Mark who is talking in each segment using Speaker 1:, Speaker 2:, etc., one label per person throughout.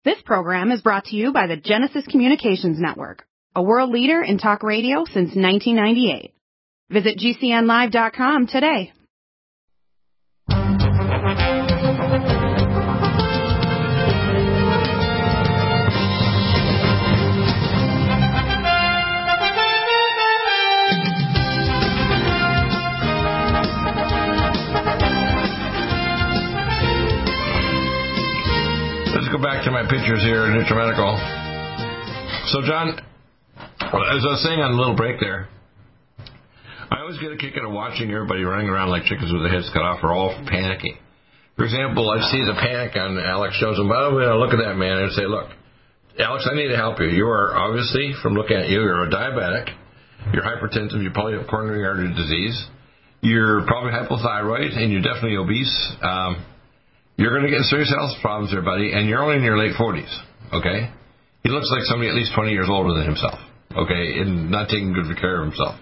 Speaker 1: This program is brought to you by the Genesis Communications Network, a world leader in talk radio since 1998. Visit GCNlive.com today.
Speaker 2: Let's go back to my pictures here in NutriMedical. So, John, as I was saying on a little break there, I always get a kick out of watching everybody running around like chickens with their heads cut off or all panicking. For example, I see the panic on Alex Jones, and by the way, I look at that man and say, look, Alex, I need to help you. You are obviously, from looking at you, you're a diabetic, you're hypertensive, you probably have coronary artery disease, you're probably hypothyroid, and you're definitely obese. You're going to get serious health problems there, buddy, and you're only in your late 40s, okay? He looks like somebody at least 20 years older than himself, okay, and not taking good care of himself.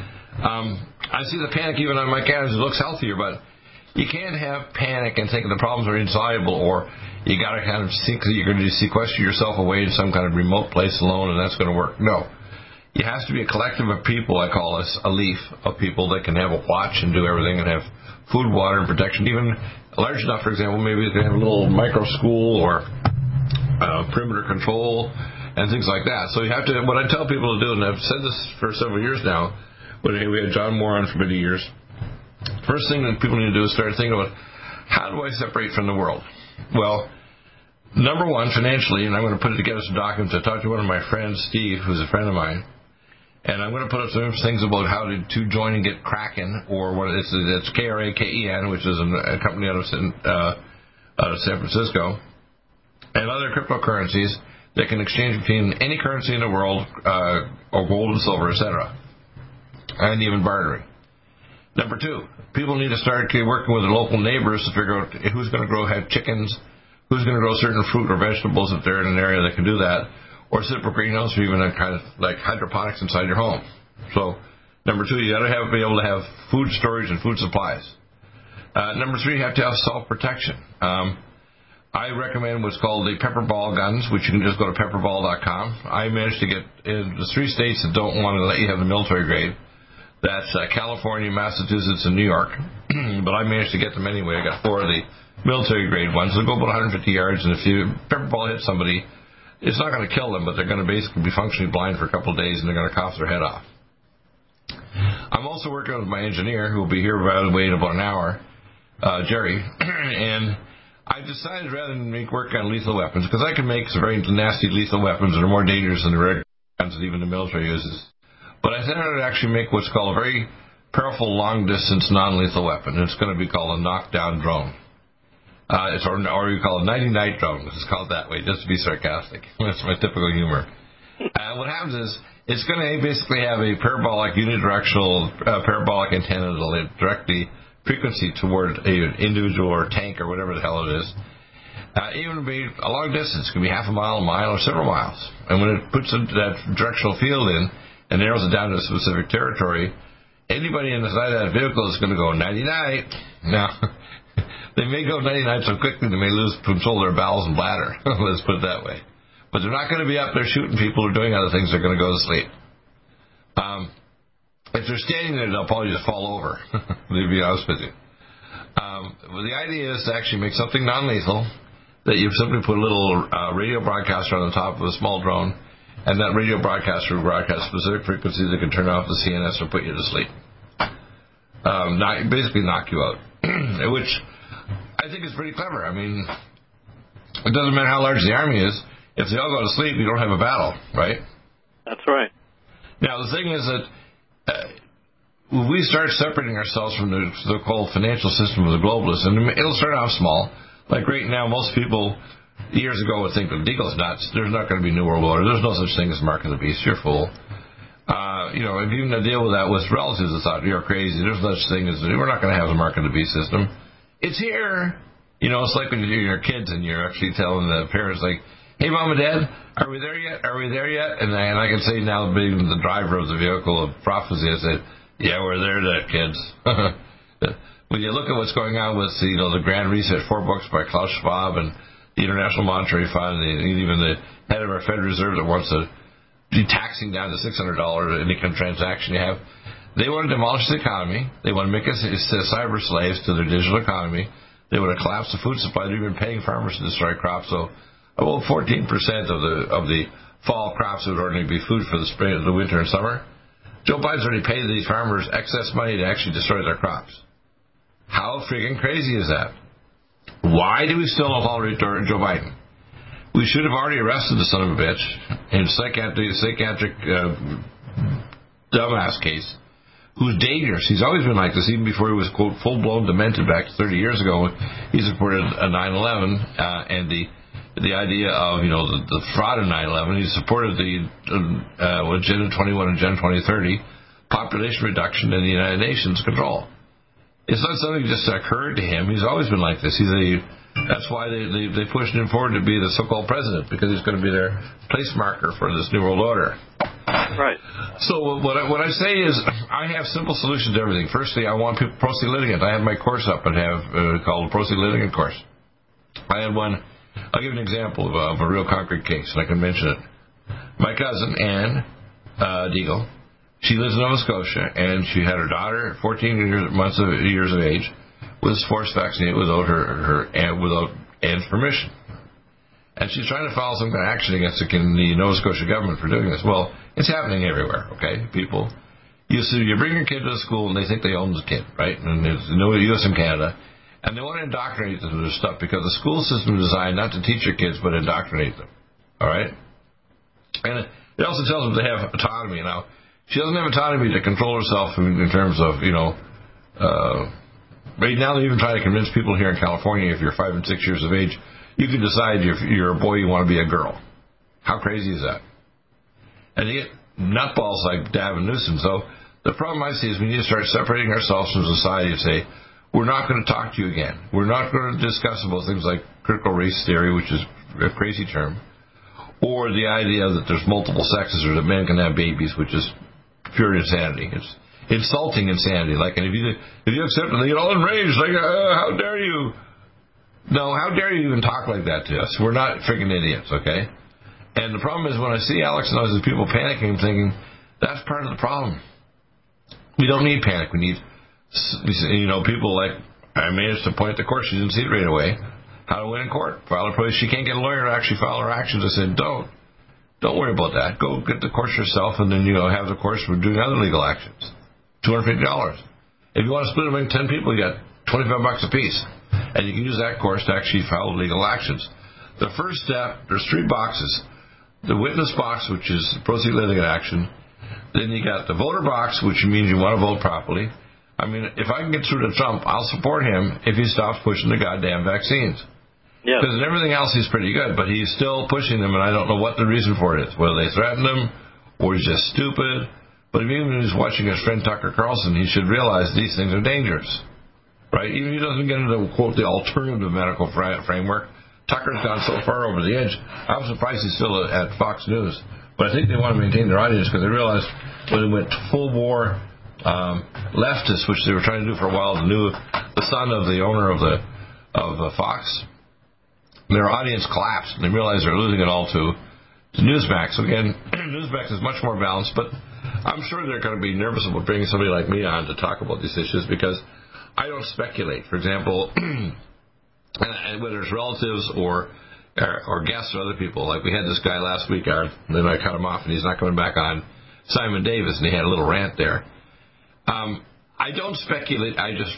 Speaker 2: I see the panic even on Mike Adams. He looks healthier, but you can't have panic and think the problems are insoluble, or you got to kind of think that you're going to sequester yourself away in some kind of remote place alone and that's going to work. No. It has to be a collective of people, I call us, a leaf of people that can have a watch and do everything and have food, water, and protection. Even large enough, for example, maybe they can have a little micro school or perimeter control and things like that. So you have to, what I tell people to do, and I've said this for several years now, when we had John Moore on for many years, first thing that people need to do is start thinking about, how do I separate from the world? Well, number one, financially, and I'm going to put it together some documents. I talked to one of my friends, Steve, who's a friend of mine, and I'm going to put up some things about how to join and get Kraken, or what it's Kraken, which is a company out of San Francisco, and other cryptocurrencies that can exchange between any currency in the world, or gold and silver, etc., and even bartering. Number two, people need to start working with their local neighbors to figure out who's going to have chickens, who's going to grow certain fruit or vegetables if they're in an area that can do that, or set up a greenhouse or even a kind of like hydroponics inside your home. So, number two, you got to be able to have food storage and food supplies. Number three, you have to have self-protection. I recommend what's called the pepper ball guns, which you can just go to pepperball.com. I managed to get in the 3 states that don't want to let you have the military grade. That's California, Massachusetts, and New York. But I managed to get them anyway. I got 4 of the military grade ones. They'll go about 150 yards, and if you pepper ball hits somebody, it's not going to kill them, but they're going to basically be functionally blind for a couple of days, and they're going to cough their head off. I'm also working with my engineer, who will be here by the way in about an hour, Jerry, and I decided rather than make work on lethal weapons, because I can make some very nasty lethal weapons that are more dangerous than the regular guns that even the military uses. But I thought I would actually make what's called a very powerful long-distance non-lethal weapon. It's going to be called a knockdown drone. Or you call it a nighty-night drone. It's called that way, just to be sarcastic. That's my typical humor. What happens is, it's going to basically have a parabolic, unidirectional parabolic antenna that will direct the frequency toward an individual or tank or whatever the hell it is. Even be a long distance. It can be half a mile, or several miles. And when it puts that directional field in and narrows it down to a specific territory, anybody inside that vehicle is going to go nighty-night. Now, they may go nighty-night so quickly they may lose control of their bowels and bladder. Let's put it that way. But they're not going to be up there shooting people or doing other things. They're going to go to sleep. If they're standing there, they'll probably just fall over, to be honest with you. Well, the idea is to actually make something non-lethal, that you simply put a little radio broadcaster on the top of a small drone, and that radio broadcaster will broadcast specific frequencies that can turn off the CNS or put you to sleep. Basically knock you out, which I think is pretty clever. I mean, it doesn't matter how large the army is. If they all go to sleep, you don't have a battle, right?
Speaker 3: That's right.
Speaker 2: Now, the thing is that when we start separating ourselves from the so-called financial system of the globalists, and it'll start off small. Like right now, most people years ago would think, well, Deagle's nuts. There's not going to be New World Order. There's no such thing as Mark of the Beast. You're a fool. And even to deal with that with relatives that thought, you're crazy. There's no such thing as, we're not going to have the Mark of the Beast system. It's here. It's like when you're kids and you're actually telling the parents, like, hey, Mom and Dad, are we there yet? Are we there yet? And I can say now, being the driver of the vehicle of prophecy, I said, yeah, we're there yet, kids. When you look at what's going on with the Grand Reset, 4 books by Klaus Schwab, and the International Monetary Fund, and even the head of our Federal Reserve that wants to be taxing down to $600 any kind of transaction you have. They want to demolish the economy. They want to make us cyber slaves to their digital economy. They want to collapse the food supply. They've been paying farmers to destroy crops. So about 14% of the fall crops would ordinarily be food for the spring, the winter, and summer. Joe Biden's already paid these farmers excess money to actually destroy their crops. How freaking crazy is that? Why do we still tolerate Joe Biden? We should have already arrested the son of a bitch in psychiatric dumbass case, who's dangerous. He's always been like this, even before he was, quote, full-blown demented back 30 years ago. He supported 9/11 and the idea of, the fraud of 9/11. He supported the Agenda 21 and Agenda 2030, population reduction in the United Nations control. It's not something that just occurred to him. He's always been like this. That's why they pushed him forward to be the so-called president, because he's going to be their place marker for this New World Order.
Speaker 3: Right.
Speaker 2: So what I say is, I have simple solutions to everything. Firstly, I want people pro se litigant. I have my course up and have called Pro se litigant course. I had one. I'll give you an example of a real concrete case, and I can mention it. My cousin Ann Deagle, she lives in Nova Scotia, and she had her daughter, 14 years of age, was forced vaccinated without without Ann's permission. And she's trying to file some kind of action against the Nova Scotia government for doing this. Well, it's happening everywhere, okay? People, you bring your kid to the school and they think they own the kid, right? And there's no U.S. and Canada. And they want to indoctrinate them with this stuff because the school system is designed not to teach your kids, but indoctrinate them, all right? And it also tells them they have autonomy. Now, she doesn't have autonomy to control herself in terms of, right now they even try to convince people here in California, if you're 5 and 6 years of age, you can decide if you're a boy, you want to be a girl. How crazy is that? And you get nutballs like Gavin Newsom. So the problem I see is we need to start separating ourselves from society and say, we're not going to talk to you again. We're not going to discuss about things like critical race theory, which is a crazy term, or the idea that there's multiple sexes or that men can have babies, which is pure insanity. It's insulting insanity. Like, and if you accept it, they get all enraged. Like, how dare you? No, how dare you even talk like that to us? We're not freaking idiots, okay? And the problem is when I see Alex and those people panicking, I'm thinking, that's part of the problem. We don't need panic. We need, people like, I managed to point the court. She didn't see it right away. How to win in court. File her police. She can't get a lawyer to actually file her actions. I said, don't worry about that. Go get the course yourself, and then, have the course for doing other legal actions. $250. If you want to split them in 10 people, you got $25 a piece. And you can use that course to actually file legal actions. The first step, there's 3 boxes. The witness box, which is pro se litigant action. Then you got the voter box, which means you want to vote properly. I mean, if I can get through to Trump, I'll support him if he stops pushing the goddamn vaccines.
Speaker 3: Yeah.
Speaker 2: Because in everything else, he's pretty good, but he's still pushing them, and I don't know what the reason for it is. Whether they threatened him, or he's just stupid. But even when he's watching his friend Tucker Carlson, he should realize these things are dangerous. Right? Even if he doesn't get into, quote, the alternative medical framework, Tucker's gone so far over the edge. I'm surprised he's still at Fox News. But I think they want to maintain their audience because they realized when they went full-bore leftists, which they were trying to do for a while, the son of the owner of Fox, their audience collapsed, and they realized they're losing it all to Newsmax. So again, Newsmax is much more balanced, but I'm sure they're going to be nervous about bringing somebody like me on to talk about these issues because I don't speculate. For example, whether it's relatives or guests or other people. Like we had this guy last week, then I cut him off, and he's not coming back on, Simon Davis, and he had a little rant there. I don't speculate. I just,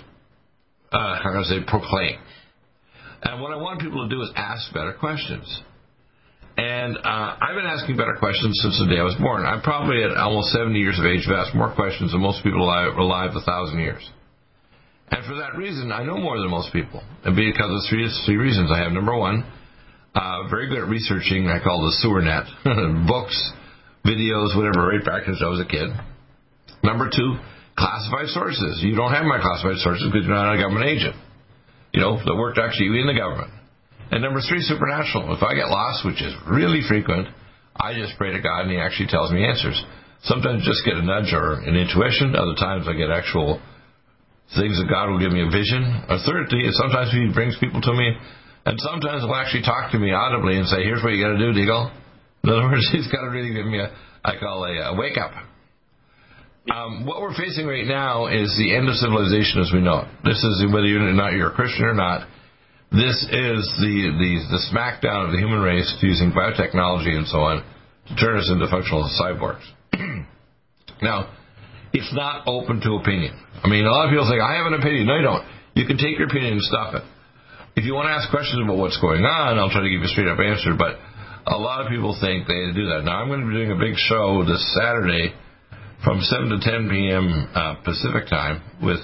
Speaker 2: proclaim. And what I want people to do is ask better questions. And I've been asking better questions since the day I was born. I'm probably at almost 70 years of age. I've asked more questions than most people alive 1,000 years. And for that reason, I know more than most people. And because of three reasons. I have, number one, very good at researching, I call the sewer net, books, videos, whatever, right back since I was a kid. Number two, classified sources. You don't have my classified sources because you're not a government agent, that worked actually in the government. And number three, supernatural. If I get lost, which is really frequent, I just pray to God and He actually tells me answers. Sometimes just get a nudge or an intuition. Other times I get actual things that God will give me a vision. Or thirdly, sometimes He brings people to me And sometimes he'll actually talk to me audibly and say, here's what you got to do, Deagle. In other words, he's got to really give me a wake-up. What we're facing right now is the end of civilization as we know it. This is, whether you're a Christian or not, this is the smackdown of the human race using biotechnology and so on to turn us into functional cyborgs. Now, it's not open to opinion. I mean, a lot of people say, I have an opinion. No, you don't. You can take your opinion and stop it. If you want to ask questions about what's going on, I'll try to give you a straight-up answer, but a lot of people think they do that. Now, I'm going to be doing a big show this Saturday from 7 to 10 p.m. Pacific time with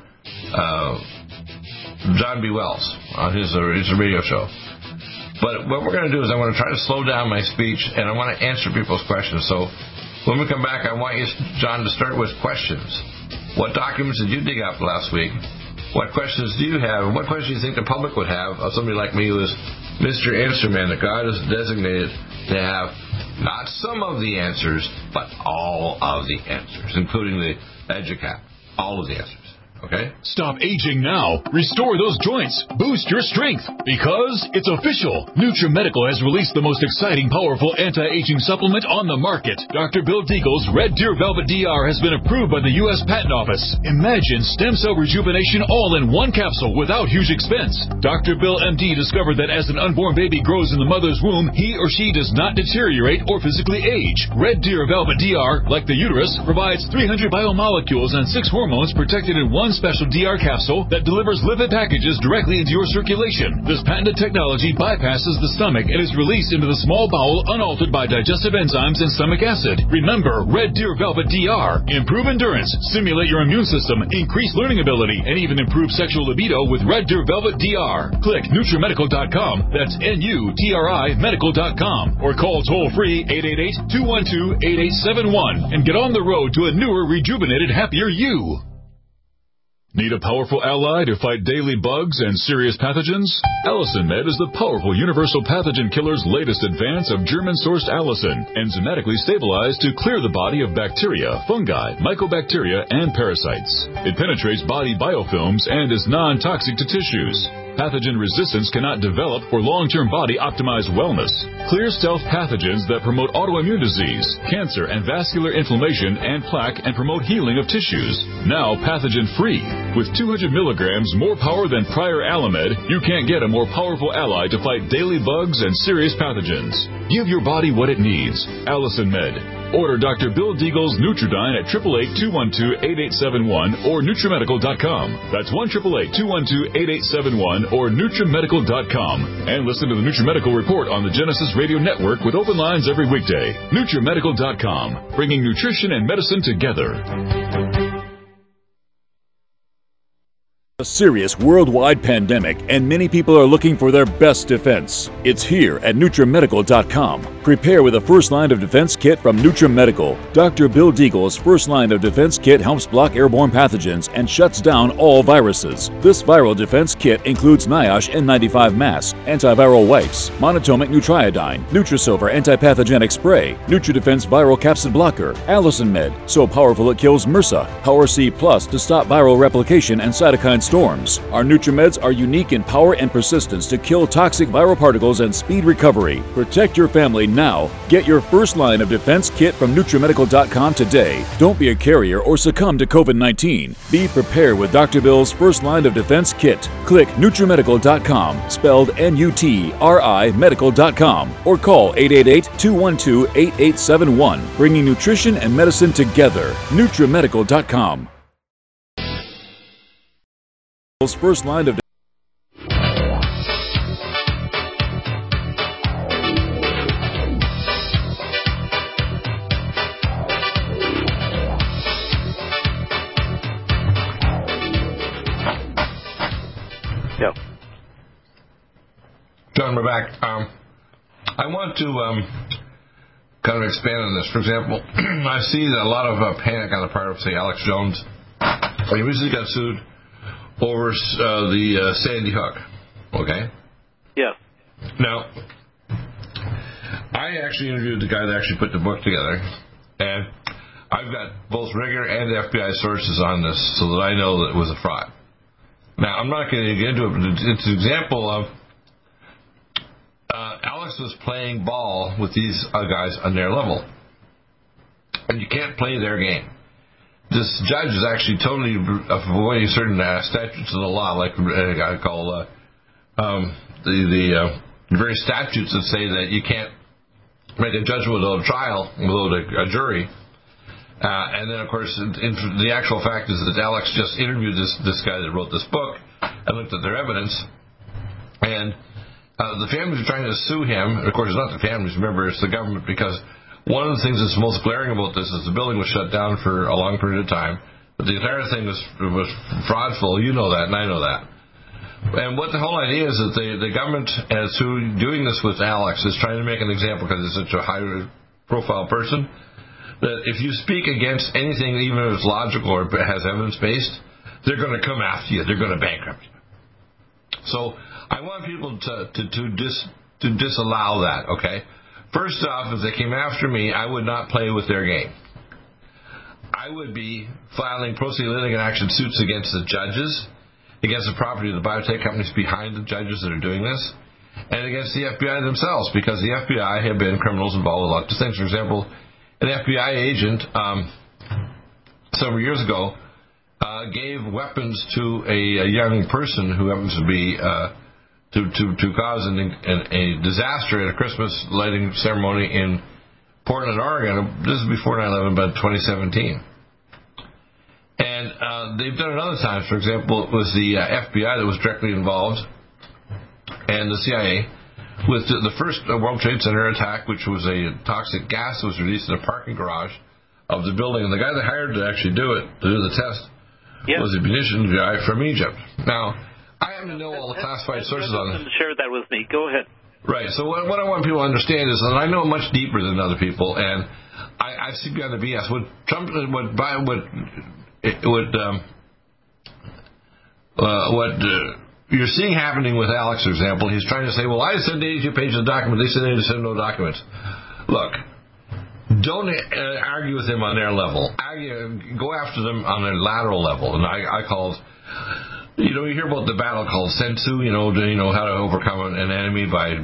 Speaker 2: John B. Wells on his radio show. But what we're going to do is I want to try to slow down my speech, and I want to answer people's questions. So when we come back, I want you, John, to start with questions. What documents did you dig up last week? What questions do you have? And what questions do you think the public would have of somebody like me who is Mr. Answer Man that God has designated to have not some of the answers, but all of the answers, including the EduCap. All of the answers. Okay?
Speaker 3: Stop aging now. Restore those joints. Boost your strength. Because it's official. NutriMedical has released the most exciting, powerful anti-aging supplement on the market. Dr. Bill Deagle's Red Deer Velvet DR has been approved by the U.S. Patent Office. Imagine stem cell rejuvenation all in one capsule without huge expense. Dr. Bill MD discovered that as an unborn baby grows in the mother's womb, he or she does not deteriorate or physically age. Red Deer Velvet DR, like the uterus, provides 300 biomolecules and 6 hormones protected in one special DR capsule that delivers lipid packages directly into your circulation. This patented technology bypasses the stomach and is released into the small bowel unaltered by digestive enzymes and stomach acid. Remember, Red Deer Velvet DR. Improve endurance, stimulate your immune system, increase learning ability, and even improve sexual libido with Red Deer Velvet DR. Click NutriMedical.com. That's NUTRI Medical.com. Or call toll-free 888-212-8871 and get on the road to a newer, rejuvenated, happier you. Need a powerful ally to fight daily bugs and serious pathogens? Allicin Med is the powerful universal pathogen killer's latest advance of German-sourced allicin, enzymatically stabilized to clear the body of bacteria, fungi, mycobacteria, and parasites. It penetrates body biofilms and is non-toxic to tissues. Pathogen resistance cannot develop for long-term body-optimized wellness. Clear stealth pathogens that promote autoimmune disease, cancer, and vascular inflammation and plaque and promote healing of tissues. Now pathogen-free. With 200 milligrams more power than prior Alamed, you can't get a more powerful ally to fight daily bugs and serious pathogens. Give your body what it needs. Allicin Med. Order Dr. Bill Deagle's Nutridyne at 888-212-8871 or NutriMedical.com. That's 1-888-212-8871 or NutriMedical.com. And listen to the NutriMedical Report on the Genesis Radio Network with open lines every weekday. NutriMedical.com, bringing nutrition and medicine together.
Speaker 4: A serious worldwide pandemic, and many people are looking for their best defense. It's here at NutriMedical.com. Prepare with a first line of defense kit from NutriMedical. Dr. Bill Deagle's first line of defense kit helps block airborne pathogens and shuts down all viruses. This viral defense kit includes NIOSH N95 mask, antiviral wipes, monotomic Nutriodine, Nutrisilver antipathogenic spray, NutriDefense viral capsid blocker, Allicin Med, so powerful it kills MRSA, Power C Plus to stop viral replication and cytokine storms. Our NutriMeds are unique in power and persistence to kill toxic viral particles and speed recovery. Protect your family now. Get your first line of defense kit from NutriMedical.com today. Don't be a carrier or succumb to COVID-19. Be prepared with Dr. Bill's first line of defense kit. Click NutriMedical.com, spelled N-U-T-R-I Medical.com, or call 888-212-8871, bringing nutrition and medicine together. NutriMedical.com. First line of
Speaker 2: Yep. John, we're back. I want to kind of expand on this. For example, I see that a lot of panic on the part of, say, Alex Jones. He recently got sued over the Sandy Hook. Okay?
Speaker 5: Yeah.
Speaker 2: Now, I actually interviewed the guy that actually put the book together, and I've got both regular and FBI sources on this so that I know that it was a fraud. Now, I'm not going to get into it, but it's an example of US was playing ball with these guys on their level. And you can't play their game. This judge is actually totally avoiding certain statutes of the law, like I call the very statutes that say that you can't make a judgment without a trial, without a jury. And then, of course, the actual fact is that Alex just interviewed this guy that wrote this book and looked at their evidence. And the families are trying to sue him. Of course, it's not the families, remember, it's the government, because one of the things that's most glaring about this is the building was shut down for a long period of time, but the entire thing was fraudful. You know that, and I know that. And what the whole idea is that the government, as to doing this with Alex, is trying to make an example, because he's such a high-profile person, that if you speak against anything, even if it's logical or has evidence-based, they're going to come after you. They're going to bankrupt you. So I want people to disallow that, okay? First off, if they came after me, I would not play with their game. I would be filing pro se litigant action suits against the judges, against the property of the biotech companies behind the judges that are doing this, and against the FBI themselves, because the FBI have been criminals involved with lots of things. For example, an FBI agent several years ago gave weapons to a young person who happens to be to cause a disaster at a Christmas lighting ceremony in Portland, Oregon. This is before 9/11, but 2017. And they've done it other times. For example, it was the FBI that was directly involved, and the CIA, with the first World Trade Center attack, which was a toxic gas that was released in a parking garage of the building. And the guy they hired to actually do it, to do the test, was a munitions guy from Egypt. Now, I happen to know all the classified sources on this.
Speaker 5: Share that with me. Go ahead.
Speaker 2: Right. So what I want people to understand is that I know much deeper than other people, and I see beyond the BS. What Trump, you're seeing happening with Alex, for example, he's trying to say, well, I sent 82 pages of documents. They said they sent no documents. Look, don't argue with them on their level. Go after them on a lateral level, and I call it. You hear about the battle called Sensu, how to overcome an enemy by,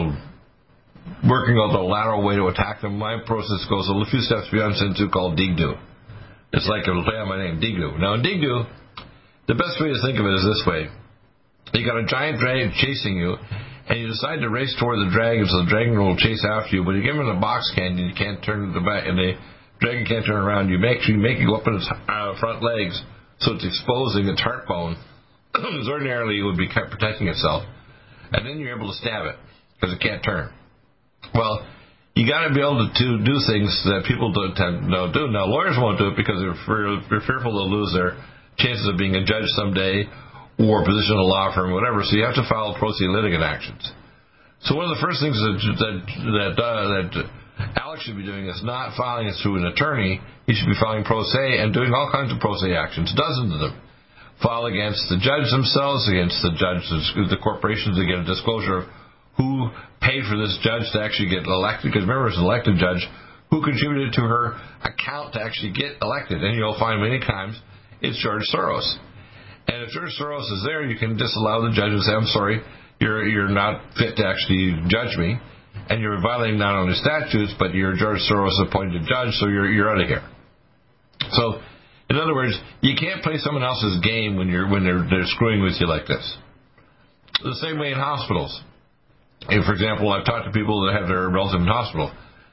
Speaker 2: working out the lateral way to attack them. My process goes a few steps beyond Sensu, called Digdu. It's like a play on my name, Digdu. Now, in Digdu, the best way to think of it is this way. You got a giant dragon chasing you, and you decide to race toward the dragon, so the dragon will chase after you, but you give him a box candy, you can't turn the back, and the dragon can't turn around. You make it go up on its front legs, so it's exposing its heart bone. Because ordinarily it would be protecting itself, and then you're able to stab it because it can't turn. Well, you got to be able to do things that people don't do. Now, lawyers won't do it because they're fearful they'll lose their chances of being a judge someday or a position in a law firm or whatever. So you have to file pro se litigant actions. So one of the first things that Alex should be doing is not filing it through an attorney. He should be filing pro se and doing all kinds of pro se actions, dozens of them. File against the judge themselves, against the judges, the corporations, to get a disclosure of who paid for this judge to actually get elected. Because remember, as an elected judge, who contributed to her account to actually get elected. And you'll find many times it's George Soros. And if George Soros is there, you can disallow the judge and say, I'm sorry, you're not fit to actually judge me. And you're violating not only statutes, but you're a George Soros appointed judge, so you're out of here. So, in other words, you can't play someone else's game when they're screwing with you like this. The same way in hospitals. If, for example, I've talked to people that have their relative in hospital.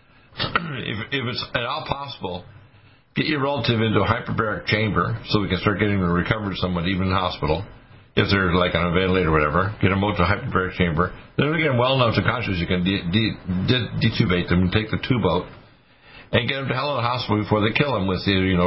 Speaker 2: If it's at all possible, get your relative into a hyperbaric chamber so we can start getting them to recover someone even in hospital. If they're like on a ventilator or whatever, get them out to a hyperbaric chamber. Then when they get them well enough to conscious, you can detubate them and take the tube out and get them to hell in the hospital before they kill them with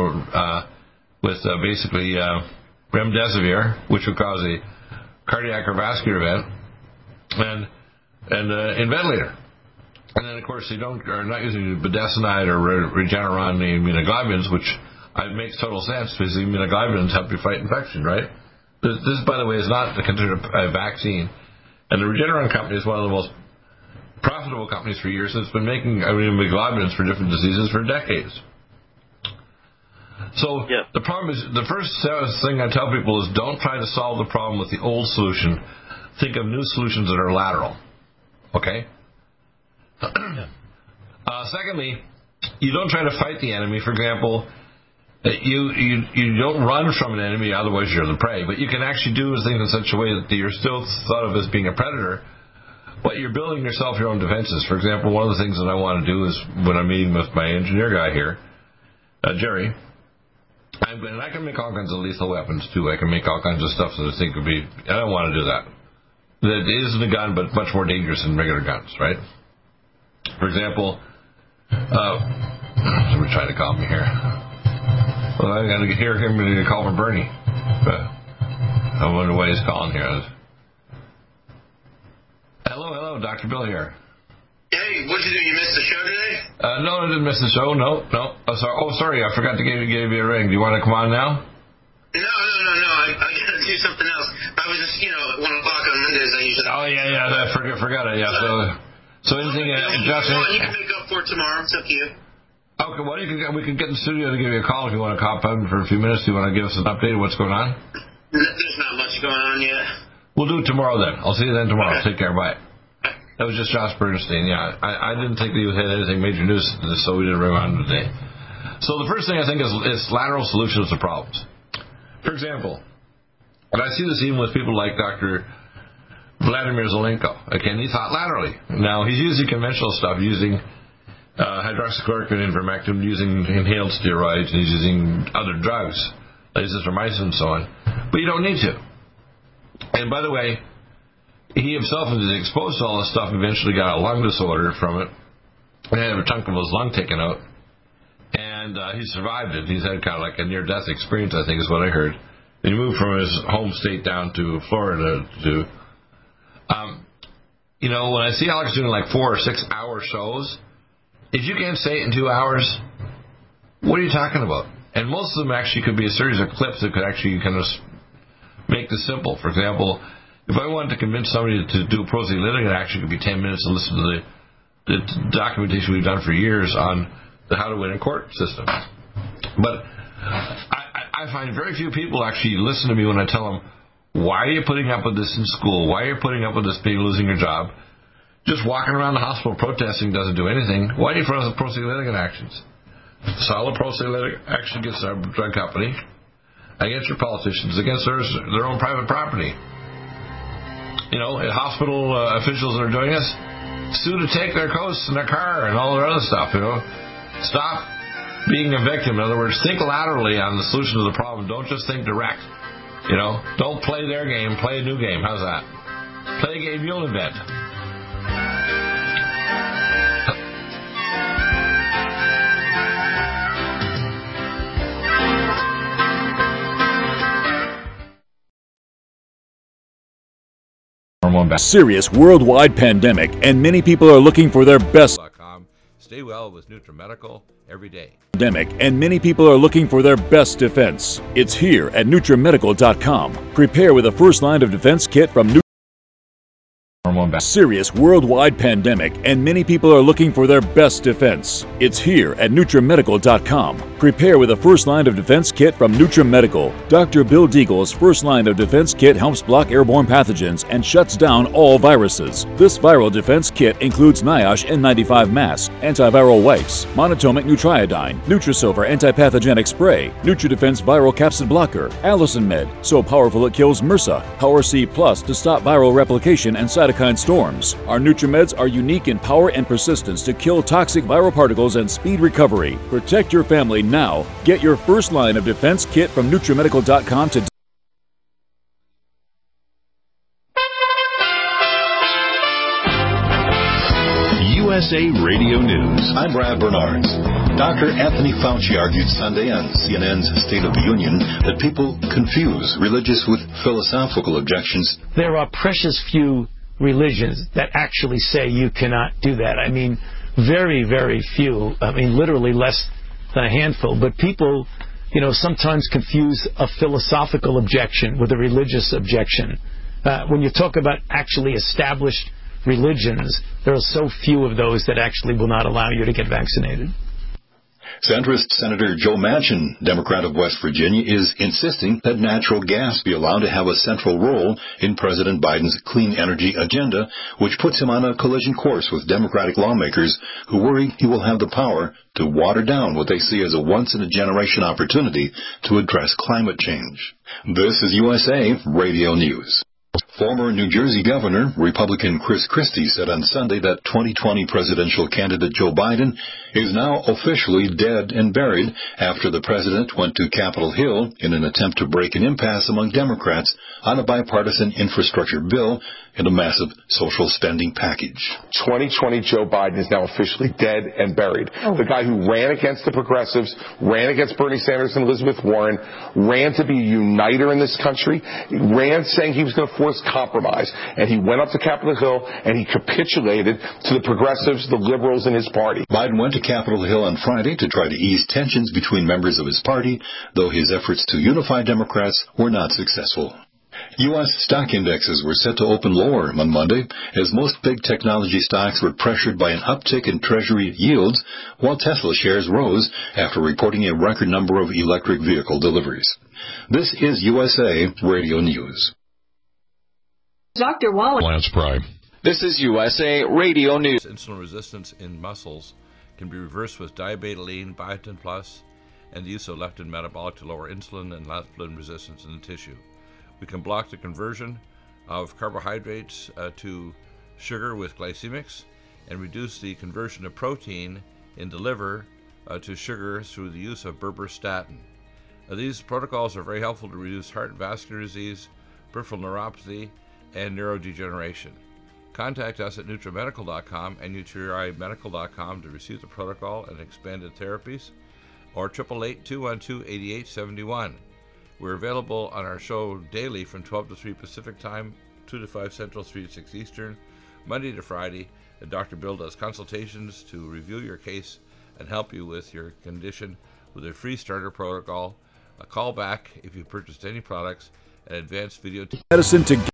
Speaker 2: basically remdesivir, which will cause a cardiac or vascular event, and in ventilator. And then, of course, they are not using budesonide or Regeneron immunoglobulins, which makes total sense because the immunoglobulins help you fight infection, right? This, by the way, is not considered a vaccine. And the Regeneron company is one of the most profitable companies for years. It's been making immunoglobulins for different diseases for decades. So the problem is, the first thing I tell people is don't try to solve the problem with the old solution. Think of new solutions that are lateral. Okay? Secondly, you don't try to fight the enemy. For example, you don't run from an enemy, otherwise you're the prey. But you can actually do things in such a way that you're still thought of as being a predator, but you're building yourself your own defenses. For example, one of the things that I want to do is when I'm meeting with my engineer guy here, Jerry, and I can make all kinds of lethal weapons too. I can make all kinds of stuff that I think would be. I don't want to do that. That isn't a gun, but much more dangerous than regular guns, right? For example, somebody trying to call me here. Well, I got to hear him to call for Bernie. But I wonder why he's calling here. Hello, Dr. Bill here.
Speaker 5: Hey, what'd you do? You missed the show today?
Speaker 2: No, I didn't miss the show. No. Sorry. I forgot to give you a ring. Do you want to come on now?
Speaker 5: No. I got to do something else. I was just, at 1 o'clock on Mondays. I usually.
Speaker 2: Oh yeah. Forgot it. Yeah. So anything, Justin?
Speaker 5: You can make up for it tomorrow. It's up to you.
Speaker 2: Okay. Well, we can get in the studio to give you a call if you want to call in for a few minutes. Do you want to give us an update of what's going on?
Speaker 5: There's not much going on yet.
Speaker 2: We'll do it tomorrow then. I'll see you then tomorrow. Okay. Take care. Bye. That was just Josh Bernstein. Yeah, I didn't think that you had anything major news, so we didn't bring on today. So the first thing I think is lateral solutions to problems. For example, and I see this even with people like Dr. Vladimir Zelenko. Again, he thought laterally. Now, he's using conventional stuff, using hydroxychloroquine and ivermectin, using inhaled steroids, and he's using other drugs, like azithromycin and so on. But you don't need to. And by the way, he himself was exposed to all this stuff, eventually got a lung disorder from it, and had a chunk of his lung taken out. And he survived it. He's had kind of like a near-death experience, I think is what I heard. And he moved from his home state down to Florida to... when I see Alex doing like 4 or 6 hour shows, if you can't say it in 2 hours, what are you talking about? And most of them actually could be a series of clips that could actually kind of make this simple. For example, if I wanted to convince somebody to do a proselytic action, it could be 10 minutes to listen to the documentation we've done for years on the how to win in court system. But I find very few people actually listen to me when I tell them, why are you putting up with this in school? Why are you putting up with this being losing your job? Just walking around the hospital protesting doesn't do anything. Why do you front with proselytic actions? Solid proselytic action against our drug company, against your politicians, against their own private property. Hospital officials that are doing this, sue to take their coats and their car and all their other stuff. Stop being a victim. In other words, think laterally on the solution to the problem. Don't just think direct. Don't play their game. Play a new game. How's that? Play a game you'll invent.
Speaker 4: Serious worldwide pandemic, and many people are looking for their best.
Speaker 2: Stay well with NutriMedical every day.
Speaker 4: Pandemic, and many people are looking for their best defense. It's here at NutriMedical.com. Prepare with a first line of defense kit from Serious worldwide pandemic, and many people are looking for their best defense. It's here at NutriMedical.com. Prepare with a first line of defense kit from NutriMedical. Dr. Bill Deagle's first line of defense kit helps block airborne pathogens and shuts down all viruses. This viral defense kit includes NIOSH N95 mask, antiviral wipes, monatomic Nutriodine, Nutrisilver antipathogenic spray, NutriDefense viral capsid blocker, Allison Med, so powerful it kills MRSA, Power C Plus to stop viral replication and cytokine storms. Our NutriMeds are unique in power and persistence to kill toxic viral particles and speed recovery. Protect your family now. Get your first line of defense kit from NutriMedical.com today.
Speaker 6: USA Radio News. I'm Brad Bernards. Dr. Anthony Fauci argued Sunday on CNN's State of the Union that people confuse religious with philosophical objections.
Speaker 7: There are precious few religions that actually say you cannot do that. I mean, very, very few. I mean, literally less than a handful. But people, sometimes confuse a philosophical objection with a religious objection. When you talk about actually established religions, there are so few of those that actually will not allow you to get vaccinated.
Speaker 6: Centrist Senator Joe Manchin, Democrat of West Virginia, is insisting that natural gas be allowed to have a central role in President Biden's clean energy agenda, which puts him on a collision course with Democratic lawmakers who worry he will have the power to water down what they see as a once-in-a-generation opportunity to address climate change. This is USA Radio News. Former New Jersey Governor, Republican Chris Christie, said on Sunday that 2020 presidential candidate Joe Biden is now officially dead and buried after the president went to Capitol Hill in an attempt to break an impasse among Democrats on a bipartisan infrastructure bill and a massive social spending package.
Speaker 8: 2020 Joe Biden is now officially dead and buried. The guy who ran against the progressives, ran against Bernie Sanders and Elizabeth Warren, ran to be a uniter in this country, ran saying he was going to force compromise, and he went up to Capitol Hill and he capitulated to the progressives, the liberals in his party.
Speaker 6: Biden went to Capitol Hill on Friday to try to ease tensions between members of his party, though his efforts to unify Democrats were not successful. U.S. stock indexes were set to open lower on Monday as most big technology stocks were pressured by an uptick in Treasury yields, while Tesla shares rose after reporting a record number of electric vehicle deliveries. This is USA Radio News.
Speaker 1: Dr. Wallace.
Speaker 3: Lance Pry.
Speaker 9: This is USA Radio News.
Speaker 2: Insulin resistance in muscles can be reversed with diabetoline, biotin plus, and the use of leptin metabolic to lower insulin and leptin resistance in the tissue. We can block the conversion of carbohydrates to sugar with glycemics and reduce the conversion of protein in the liver to sugar through the use of berberstatin. These protocols are very helpful to reduce heart and vascular disease, peripheral neuropathy, and neurodegeneration. Contact us at NutriMedical.com and NutriMedical.com to receive the protocol and expanded therapies, or 888-212-8871. We're available on our show daily from 12 to 3 Pacific Time, 2 to 5 Central, 3 to 6 Eastern, Monday to Friday. Dr. Bill does consultations to review your case and help you with your condition with a free starter protocol. A call back if you purchased any products and advanced video
Speaker 4: medicine to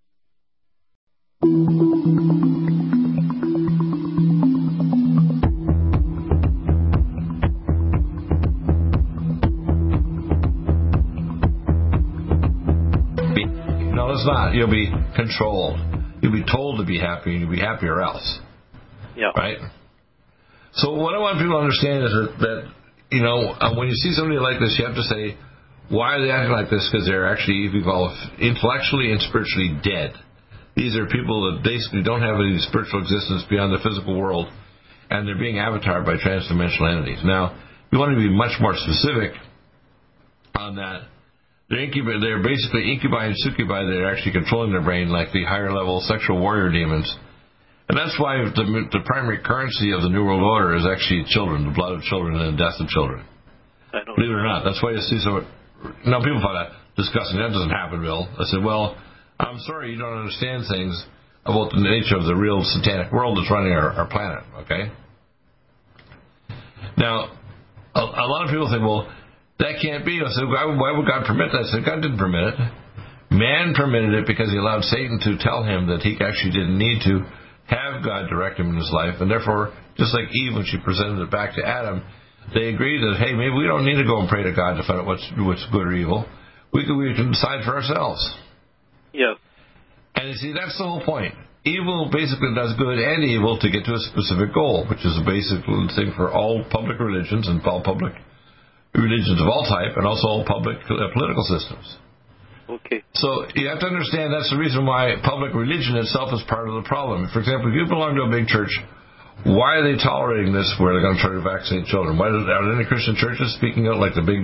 Speaker 2: No, it's not. You'll be controlled. You'll be told to be happy, and you'll be happy or else.
Speaker 10: Yeah.
Speaker 2: Right? So what I want people to understand is that when you see somebody like this, you have to say, why are they acting like this? Because they're actually, if you call it, intellectually and spiritually dead. These are people that basically don't have any spiritual existence beyond the physical world, and they're being avatared by transdimensional entities. Now, we want to be much more specific on that. They're basically incubi and succubi that are actually controlling their brain, like the higher level sexual warrior demons. And that's why the primary currency of the New World Order is actually children, the blood of children and the death of children. Believe it or not, that's why you see so. Now people find that disgusting. That doesn't happen, Bill. I said, well, I'm sorry you don't understand things about the nature of the real satanic world that's running our planet. Okay. Now, a lot of people think, well, that can't be. I said, why would God permit that? I said, God didn't permit it. Man permitted it because he allowed Satan to tell him that he actually didn't need to have God direct him in his life. And therefore, just like Eve, when she presented it back to Adam, they agreed that, hey, maybe we don't need to go and pray to God to find out what's good or evil. We can decide for ourselves.
Speaker 10: Yes.
Speaker 2: And you see, that's the whole point. Evil basically does good and evil to get to a specific goal, which is a basic thing for all public religions and all public religions of all type, and also all public political systems.
Speaker 10: Okay.
Speaker 2: So you have to understand that's the reason why public religion itself is part of the problem. For example, if you belong to a big church, why are they tolerating this where they're going to try to vaccinate children? Why are there any Christian churches speaking out like the big,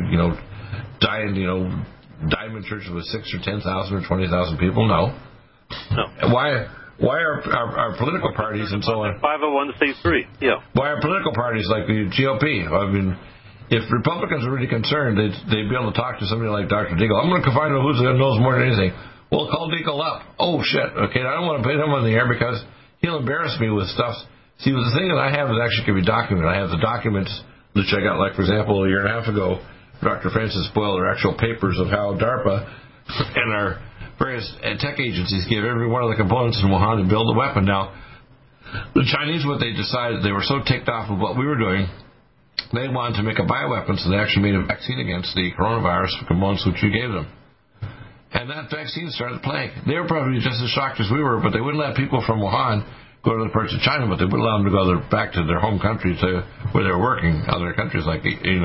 Speaker 2: diamond churches with 6,000 or 10,000 or 20,000 people? No. Why are our political parties and so on?
Speaker 10: 501c3. Yeah.
Speaker 2: Why are political parties like the GOP? I mean, if Republicans are really concerned, they'd be able to talk to somebody like Dr. Deagle. I'm going to find out who knows more than anything. Well, call Deagle up. Oh, shit. Okay, I don't want to put him on the air because he'll embarrass me with stuff. See, the thing that I have is actually can be documented. I have the documents which I got, like, for example, a year and a half ago, Dr. Francis Boyle, are actual papers of how DARPA and our various tech agencies gave every one of the components in Wuhan to build a weapon. Now, the Chinese, what they decided, they were so ticked off with what we were doing, they wanted to make a bioweapon, so they actually made a vaccine against the coronavirus components which you gave them. And that vaccine started plague. They were probably just as shocked as we were, but they wouldn't let people from Wuhan go to the parts of China, but they would allow them to go back to their home country to where they were working, other countries like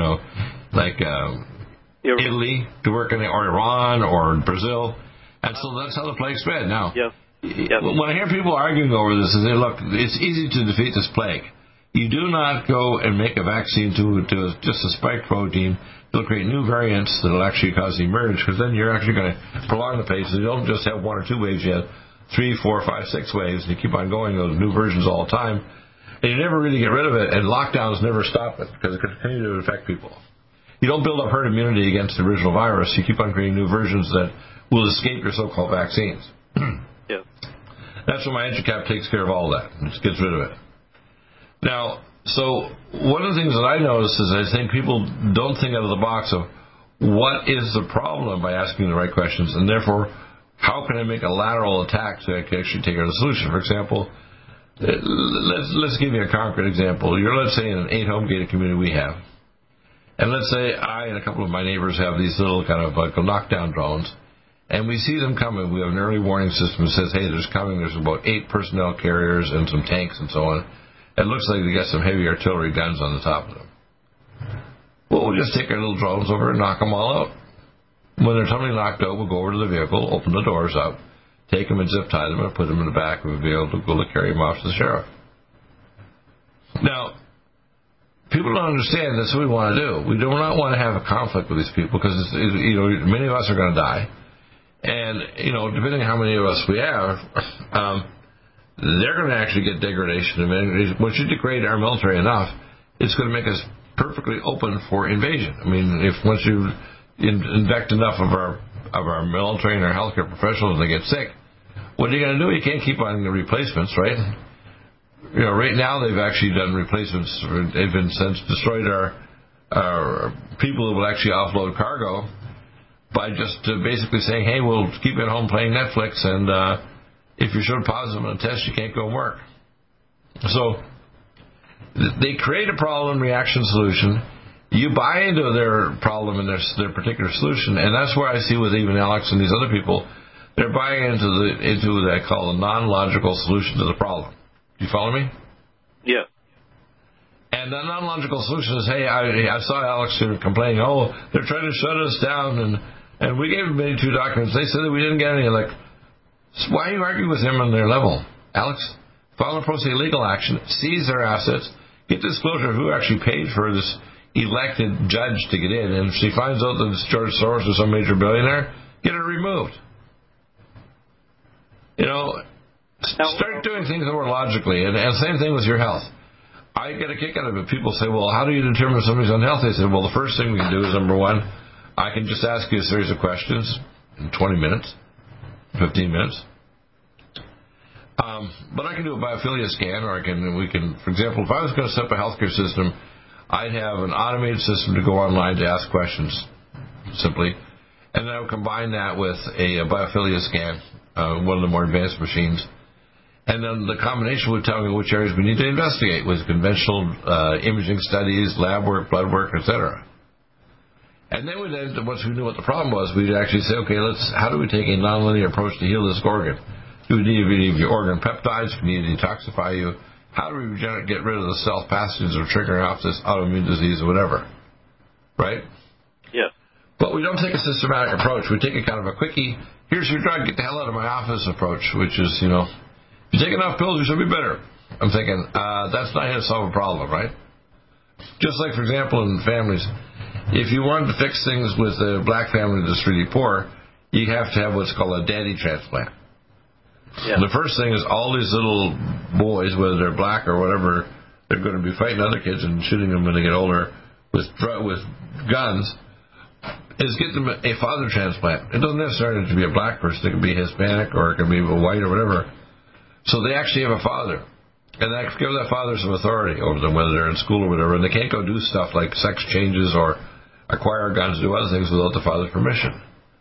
Speaker 2: Italy to work in, or Iran or Brazil. And so that's how the plague spread. Now, when I hear people arguing over this, they say, look, it's easy to defeat this plague. You do not go and make a vaccine to just a spike protein. It'll create new variants that will actually cause the emerge, because then you're actually going to prolong the pace. So you don't just have 1 or 2 waves, you have 3, 4, 5, 6 waves, and you keep on going, those new versions all the time. And you never really get rid of it, and lockdowns never stop it, because it continues to affect people. You don't build up herd immunity against the original virus. You keep on creating new versions that will escape your so-called vaccines. That's why my EduCap takes care of all that. It just gets rid of it. Now, so one of the things that I notice is I think people don't think out of the box of what is the problem by asking the right questions, and therefore, how can I make a lateral attack to actually take out a solution? For example, let's give you a concrete example. You're, let's say, in an 8-home gated community we have, and let's say I and a couple of my neighbors have these little kind of knockdown drones, and we see them coming. We have an early warning system that says, hey, there's coming. There's about 8 personnel carriers and some tanks and so on. It looks like they got some heavy artillery guns on the top of them. Well, we'll just take our little drones over and knock them all out. When they're totally knocked out, we'll go over to the vehicle, open the doors up, take them and zip tie them and put them in the back of the vehicle to go to carry them off to the sheriff. Now, people don't understand that's what we want to do. We do not want to have a conflict with these people because, many of us are going to die. And, depending on how many of us we have, they're going to actually get degradation. And once you degrade our military enough, it's going to make us perfectly open for invasion. I mean, once you infect enough of our military and our healthcare professionals and they get sick, what are you going to do? You can't keep on the replacements, right? Right now they've actually done replacements. They've been since destroyed our people who will actually offload cargo by just basically saying, hey, we'll keep you at home playing Netflix, and if you showed positive on a test, you can't go and work. So they create a problem, reaction, solution. You buy into their problem and their particular solution, and that's where I see with even Alex and these other people, they're buying into what I call a non-logical solution to the problem. Do you follow me?
Speaker 10: Yeah.
Speaker 2: And the non-logical solution is, hey, I saw Alex complaining, they're trying to shut us down, and we gave them 82 documents. They said that we didn't get any. Like, why are you arguing with him on their level? Alex, file a pro se legal action, seize their assets, get disclosure of who actually paid for this elected judge to get in, and if she finds out that it's George Soros or some major billionaire, get her removed. Start doing things more logically, and same thing with your health. I get a kick out of it. People say, well, how do you determine if somebody's unhealthy? I said, well, the first thing we can do is, number one, I can just ask you a series of questions in 20 minutes, 15 minutes. But I can do a biophilia scan, or we can, for example, if I was going to set up a healthcare system, I'd have an automated system to go online to ask questions, simply. And then I would combine that with a biophilia scan, one of the more advanced machines. And then the combination would tell me which areas we need to investigate with conventional imaging studies, lab work, blood work, etc. And then once we knew what the problem was, we'd actually say, okay, how do we take a nonlinear approach to heal this organ? Do we need any of your organ peptides? Do we need to detoxify you? How do we get rid of the self pathogens or triggering off this autoimmune disease or whatever? Right?
Speaker 10: Yeah.
Speaker 2: But we don't take a systematic approach. We take a kind of a quickie, here's your drug, get the hell out of my office approach, which is, if you take enough pills, you should be better. I'm thinking, that's not how to solve a problem, right? Just like, for example, in families, if you wanted to fix things with a black family that's really poor, you have to have what's called a daddy transplant. Yeah. The first thing is all these little boys, whether they're black or whatever, they're going to be fighting other kids and shooting them when they get older with guns, is get them a father transplant. It doesn't necessarily have to be a black person. It can be Hispanic or it can be a white or whatever. So they actually have a father. And that gives that father some authority over them, whether they're in school or whatever. And they can't go do stuff like sex changes or acquire guns, do other things without the father's permission.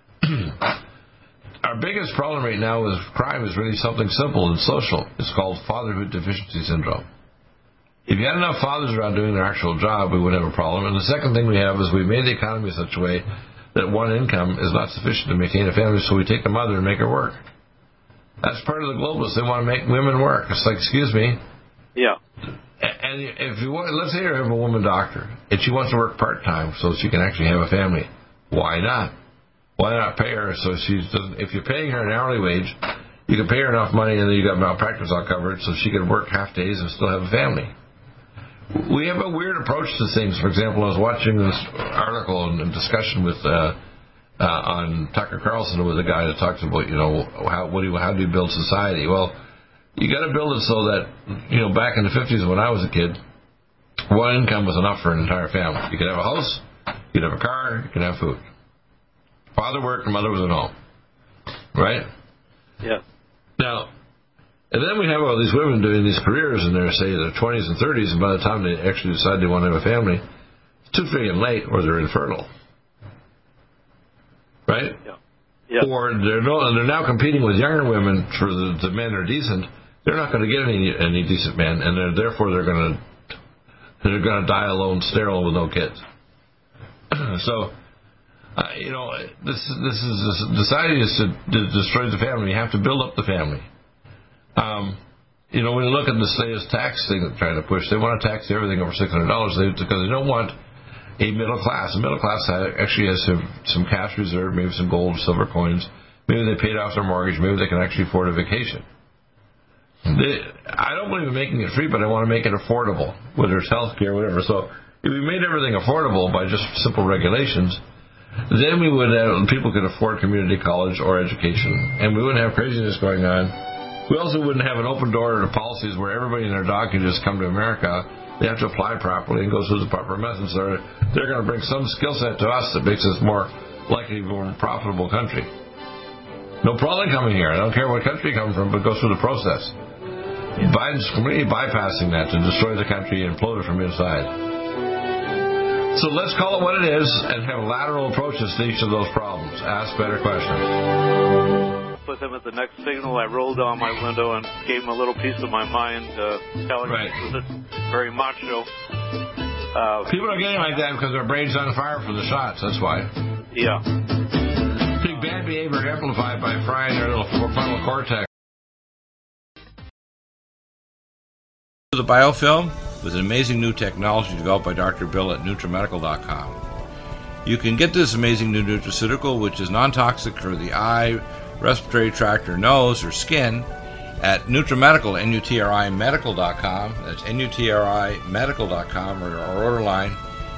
Speaker 2: Our biggest problem right now with crime is really something simple and social. It's called fatherhood deficiency syndrome. If you had enough fathers around doing their actual job, we wouldn't have a problem. And the second thing we have is we've made the economy in such a way that one income is not sufficient to maintain a family, so we take the mother and make her work. That's part of the globalists. They want to make women work. It's like, excuse me.
Speaker 10: Yeah.
Speaker 2: And if you want, let's say you have a woman doctor, and she wants to work part-time so she can actually have a family. Why not? Why not pay her so if you're paying her an hourly wage, you can pay her enough money and then you got malpractice all covered so she can work half days and still have a family. We have a weird approach to things. For example, I was watching this article and discussion with on Tucker Carlson with a guy that talks about, how do you build society? Well, you got to build it so that, back in the 50s when I was a kid, one income was enough for an entire family. You could have a house, you could have a car, you could have food. Father worked, and mother was at home. Right?
Speaker 10: Yeah.
Speaker 2: Now, and then we have all these women doing these careers in their 20s and 30s, and by the time they actually decide they want to have a family, it's too freaking late, or they're infertile. Right?
Speaker 10: Yeah. Yeah.
Speaker 2: Or they're now competing with younger women for the men are decent. They're not going to get any decent men, and therefore they're going to die alone, sterile, with no kids. So, this is society is to destroy the family. You have to build up the family. When you look at the latest tax thing that they're trying to push, they want to tax everything over $600 because they don't want a middle class. The middle class actually has some cash reserve, maybe some gold, silver coins. Maybe they paid off their mortgage. Maybe they can actually afford a vacation. I don't believe in making it free, but I want to make it affordable, whether it's health care, whatever. So if we made everything affordable by just simple regulations, then we would have, people could afford community college or education, and we wouldn't have craziness going on. We also wouldn't have an open door to policies where everybody and their dog can just come to America. They have to apply properly and go through the proper methods. They're going to bring some skill set to us that makes us more likely to be a more profitable country. No problem coming here. I don't care what country you come from, but go through the process. Biden's completely bypassing that to destroy the country and implode it from inside. So let's call it what it is and have lateral approaches to each of those problems. Ask better questions.
Speaker 10: With him at the next signal, I rolled down my window and gave him a little piece of my mind, telling him this is very macho.
Speaker 2: People are getting like that because their brain's on fire from the shots. That's why.
Speaker 10: Yeah.
Speaker 2: Big bad behavior amplified by frying their little frontal cortex. The biofilm was an amazing new technology developed by Dr. Bill at NutriMedical.com. You can get this amazing new nutraceutical, which is non-toxic for the eye, respiratory tract, or nose, or skin, at NutriMedical, NutriMedical.com. That's NutriMedical.com, or our order line,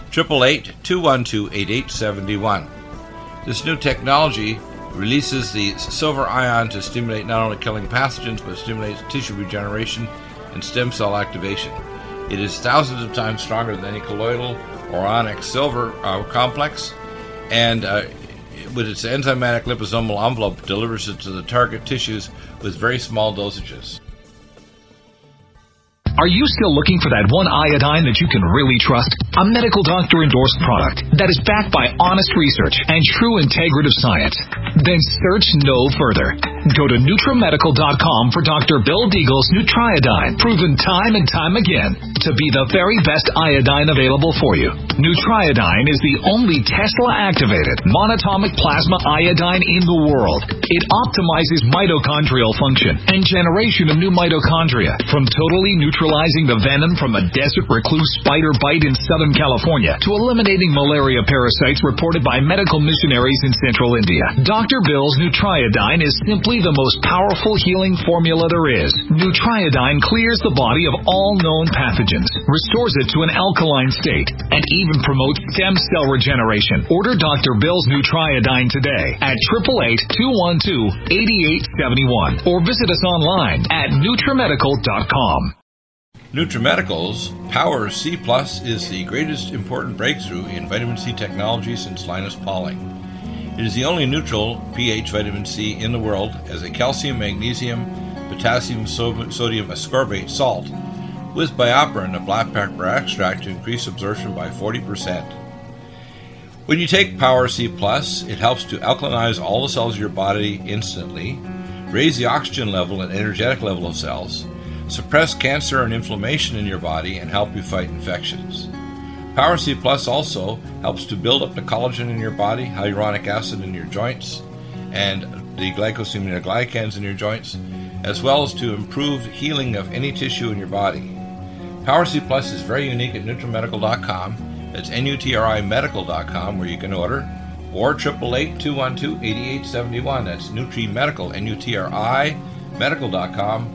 Speaker 2: 888-212-8871. This new technology releases the silver ion to stimulate not only killing pathogens, but stimulates tissue regeneration and stem cell activation. It is thousands of times stronger than any colloidal or onyx silver complex, and with its enzymatic liposomal envelope, delivers it to the target tissues with very small dosages.
Speaker 11: Are you still looking for that one iodine that you can really trust? A medical doctor endorsed product that is backed by honest research and true integrative science? Then search no further. Go to NutriMedical.com for Dr. Bill Deagle's Nutriodine, proven time and time again to be the very best iodine available for you. Nutriodine is the only Tesla-activated monatomic plasma iodine in the world. It optimizes mitochondrial function and generation of new mitochondria, from totally neutralizing the venom from a desert recluse spider bite in Southern California to eliminating malaria parasites reported by medical missionaries in Central India. Dr. Bill's Nutriodine is simply the most powerful healing formula there is. Nutriodine clears the body of all known pathogens, restores it to an alkaline state, and even promotes stem cell regeneration. Order Dr. Bill's Nutriodine today at 888-212-8871 or visit us online at NutriMedical.com.
Speaker 2: NutriMedical's Power C Plus is the greatest important breakthrough in vitamin C technology since Linus Pauling. It is the only neutral pH vitamin C in the world as a calcium, magnesium, potassium, sodium ascorbate salt with BioPerine, a black pepper extract, to increase absorption by 40%. When you take Power C Plus, it helps to alkalinize all the cells of your body instantly, raise the oxygen level and energetic level of cells, suppress cancer and inflammation in your body, and help you fight infections. Power C Plus also helps to build up the collagen in your body, hyaluronic acid in your joints, and the glycosaminoglycans in your joints, as well as to improve healing of any tissue in your body. Power C Plus is very unique at NutriMedical.com. It's NutriMedical.com where you can order, or 888-212-8871. That's NutriMedical, NUTRI, medical.com.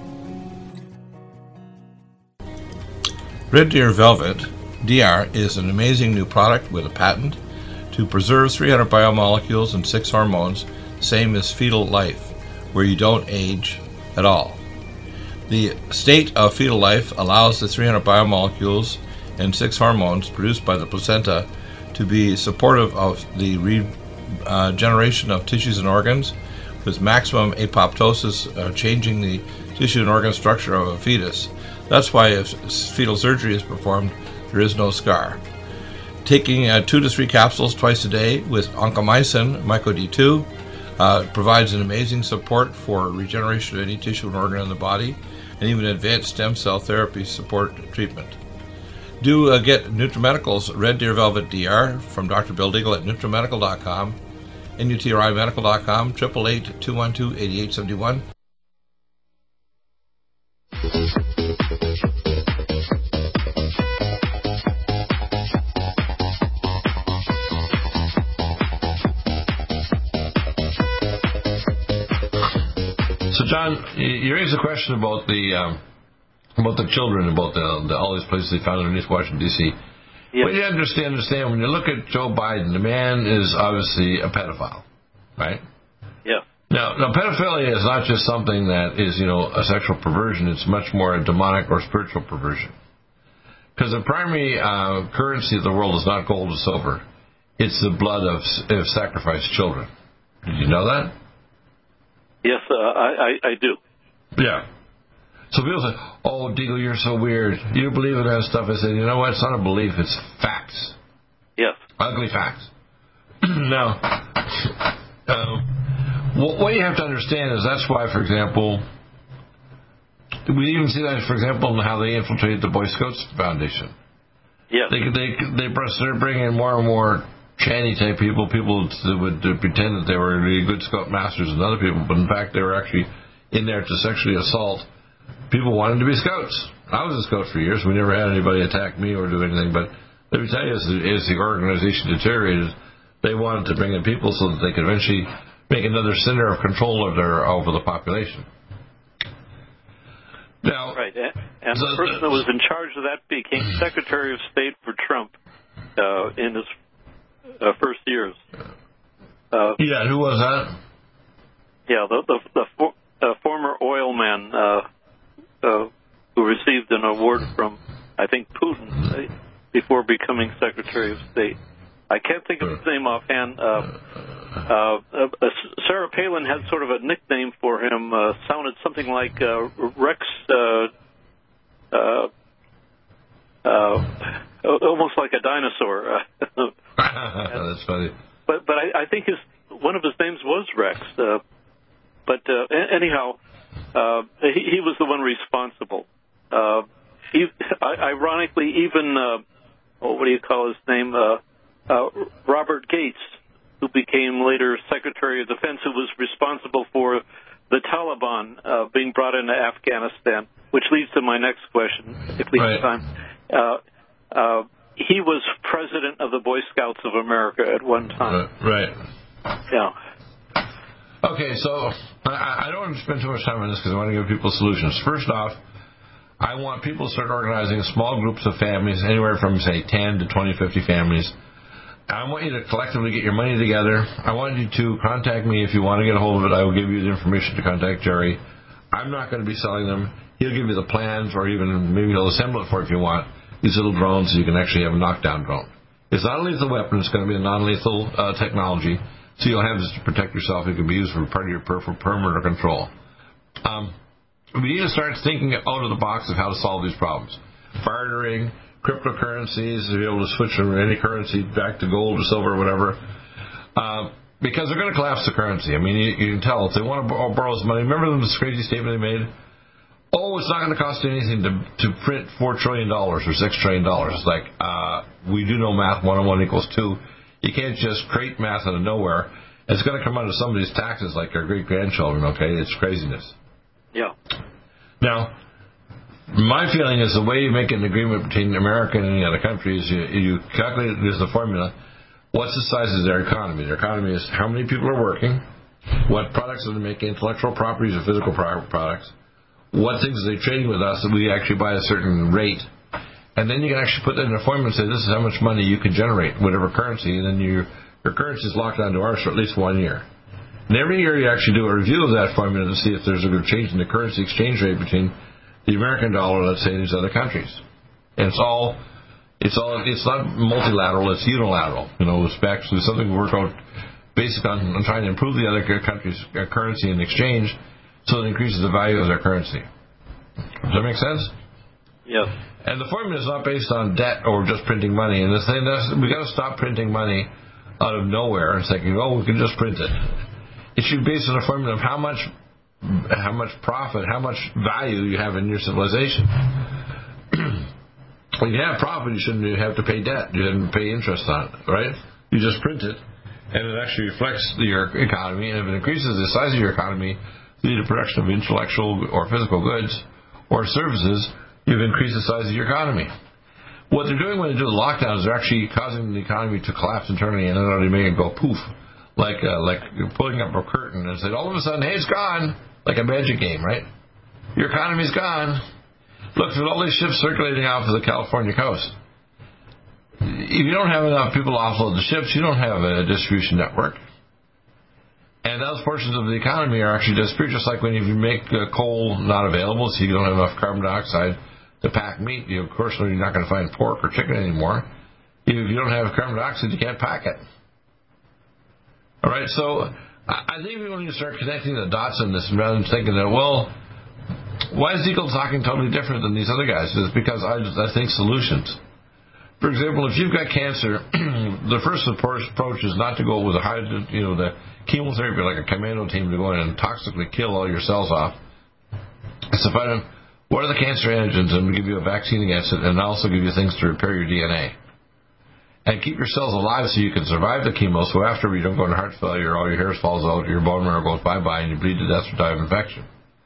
Speaker 2: Red Deer Velvet DR is an amazing new product with a patent to preserve 300 biomolecules and 6 hormones, same as fetal life, where you don't age at all. The state of fetal life allows the 300 biomolecules and 6 hormones produced by the placenta to be supportive of the regeneration of tissues and organs, with maximum apoptosis, changing the tissue and organ structure of a fetus. That's why if fetal surgery is performed, there is no scar. Taking 2 to 3 capsules twice a day with oncomycin, MycoD2, provides an amazing support for regeneration of any tissue and organ in the body, and even advanced stem cell therapy support treatment. Do get NutriMedical's Red Deer Velvet DR from Dr. Bill Deagle at NutriMedical.com, NUTRIMedical.com, 888-212-8871. So, John, you raised a question about the children, about all these places they found underneath Washington, D.C. Yes. But you understand, when you look at Joe Biden, the man is obviously a pedophile, right?
Speaker 10: Yeah.
Speaker 2: Now, pedophilia is not just something that is, a sexual perversion. It's much more a demonic or spiritual perversion. Because the primary currency of the world is not gold or silver. It's the blood of sacrificed children. Did you know that?
Speaker 10: Yes, I do.
Speaker 2: Yeah. So people say, "Oh, Deagle, you're so weird. You believe in that stuff." I said, "You know what? It's not a belief. It's facts.
Speaker 10: Yes.
Speaker 2: Ugly facts." Now, what you have to understand is that's why, for example, we even see that, for example, in how they infiltrated the Boy Scouts Foundation.
Speaker 10: Yes.
Speaker 2: They're bringing in more and more tranny type people that would pretend that they were really good Scout masters and other people, but in fact they were actually in there to sexually assault people wanting to be Scouts. I was a Scout for years. We never had anybody attack me or do anything, but let me tell you, as the organization deteriorated, they wanted to bring in people so that they could eventually make another center of control over the population. Now,
Speaker 10: right, and the person that was in charge of that became Secretary of State for Trump in his first years.
Speaker 2: Who was that?
Speaker 10: Yeah, the former oil man who received an award from, I think, Putin before becoming Secretary of State. I can't think of his name offhand. Sarah Palin had sort of a nickname for him, sounded something like Rex, almost like a dinosaur.
Speaker 2: That's funny.
Speaker 10: But I think one of his names was Rex. Anyhow, he was the one responsible. Ironically, even what do you call his name? Robert Gates, who became later Secretary of Defense, who was responsible for the Taliban being brought into Afghanistan, which leads to my next question, if we have time. He was president of the Boy Scouts of America at one time.
Speaker 2: Right.
Speaker 10: Yeah.
Speaker 2: Okay, so I don't want to spend too much time on this because I want to give people solutions. First off, I want people to start organizing small groups of families, anywhere from, say, 10 to 20, 50 families. I want you to collectively get your money together. I want you to contact me if you want to get a hold of it. I will give you the information to contact Jerry. I'm not going to be selling them. He'll give you the plans, or even maybe he'll assemble it for you if you want. These little drones, so you can actually have a knockdown drone. It's not a lethal weapon. It's going to be a non-lethal technology, so you'll have this to protect yourself. It can be used for part of your perimeter control. We need to start thinking out of the box of how to solve these problems. Bartering, cryptocurrencies, to be able to switch from any currency back to gold or silver or whatever, because they're going to collapse the currency. I mean, you can tell if they want to borrow some money. Remember this crazy statement they made? oh, it's not going to cost you anything to print $4 trillion or $6 trillion. It's like, we do know math, 1 and 1 equals 2. You can't just create math out of nowhere. It's going to come out of somebody's taxes like our great-grandchildren, okay? It's craziness.
Speaker 10: Yeah.
Speaker 2: Now, my feeling is the way you make an agreement between America and any other country is you calculate, there's the formula, what's the size of their economy? Their economy is how many people are working, what products are they making, intellectual properties or physical products, what things are they trading with us that we actually buy at a certain rate. And then you can actually put that in a formula and say, this is how much money you can generate, whatever currency, and then your currency is locked onto ours for at least 1 year. And every year you actually do a review of that formula to see if there's a good change in the currency exchange rate between the American dollar, let's say, and these other countries. And it's not multilateral, it's unilateral. It's actually something we work out based on trying to improve the other countries' currency and exchange so it increases the value of their currency. Does that make sense?
Speaker 10: Yes.
Speaker 2: And the formula is not based on debt or just printing money. And the thing is, we've got to stop printing money out of nowhere and thinking, we can just print it. It should be based on a formula of how much profit, how much value you have in your civilization. When you have profit, you shouldn't have to pay debt. You shouldn't pay interest on it, right? You just print it, and it actually reflects your economy. And if it increases the size of your economy through the production of intellectual or physical goods or services, you've increased the size of your economy. What they're doing when they do the lockdowns, they're actually causing the economy to collapse internally and then they make it go poof, like pulling up a curtain and say, all of a sudden, hey, it's gone, like a magic game, right? Your economy's gone. Look, there's all these ships circulating off of the California coast. If you don't have enough people to offload the ships, you don't have a distribution network. And those portions of the economy are actually disappeared, just like when you make coal not available, so you don't have enough carbon dioxide to pack meat. Of course, you're not going to find pork or chicken anymore. If you don't have carbon dioxide, you can't pack it. All right, so I think when you start connecting the dots on this, rather than thinking that, well, why is Eagle talking totally different than these other guys? It's because I think solutions. For example, if you've got cancer, the first approach is not to go with the chemotherapy like a commando team to go in and toxically kill all your cells off. It's to find out what are the cancer antigens and give you a vaccine against it, and also give you things to repair your DNA. And keep your cells alive so you can survive the chemo, so after you don't go into heart failure, all your hair falls out, your bone marrow goes bye-bye, and you bleed to death or die of infection.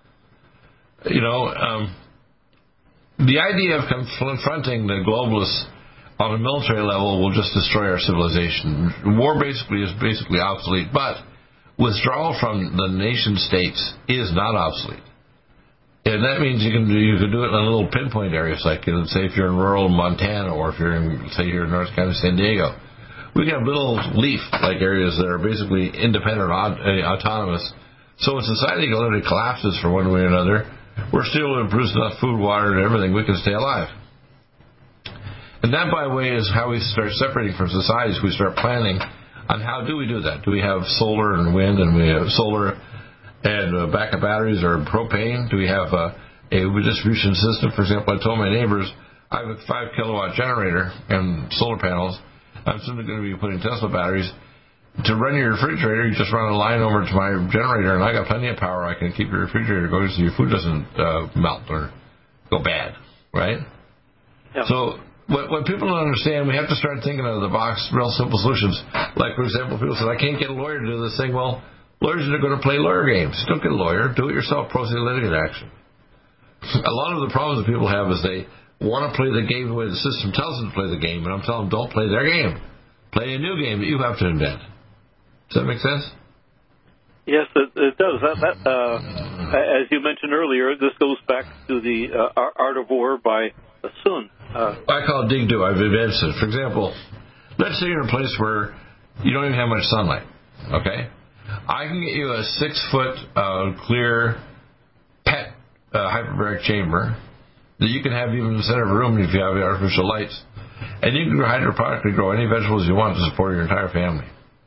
Speaker 2: The idea of confronting the globalists on a military level will just destroy our civilization. War is basically obsolete, but withdrawal from the nation states is not obsolete. And that means you can do it in a little pinpoint areas, like say if you're in rural Montana or if you're in, say, here in North County, San Diego. We can have little leaf-like areas that are basically independent, autonomous. So when society literally collapses for one way or another, we're still able to produce enough food, water, and everything, we can stay alive. And that, by the way, is how we start separating from societies. We start planning on how do we do that. Do we have solar and wind, and we have solar and backup batteries or propane? Do we have a distribution system? For example, I told my neighbors I have a 5-kilowatt generator and solar panels. I'm soon going to be putting Tesla batteries. To run your refrigerator, you just run a line over to my generator, and I got plenty of power. I can keep your refrigerator going so your food doesn't melt or go bad, right? Yeah. So what people don't understand, we have to start thinking out of the box, real simple solutions. Like, for example, people say, I can't get a lawyer to do this thing. Well, lawyers are going to play lawyer games. Don't get a lawyer. Do it yourself. Proceed litigant action. A lot of the problems that people have is they want to play the game the way the system tells them to play the game, and I'm telling them, don't play their game. Play a new game that you have to invent. Does that make sense?
Speaker 10: Yes, it does. As you mentioned earlier, this goes back to the Art of War by Sun.
Speaker 2: I call it dig-do. I've advanced it. For example, let's say you're in a place where you don't even have much sunlight, okay? I can get you a 6-foot clear pet hyperbaric chamber that you can have even in the center of a room if you have the artificial lights. And you can hydroponically grow any vegetables you want to support your entire family.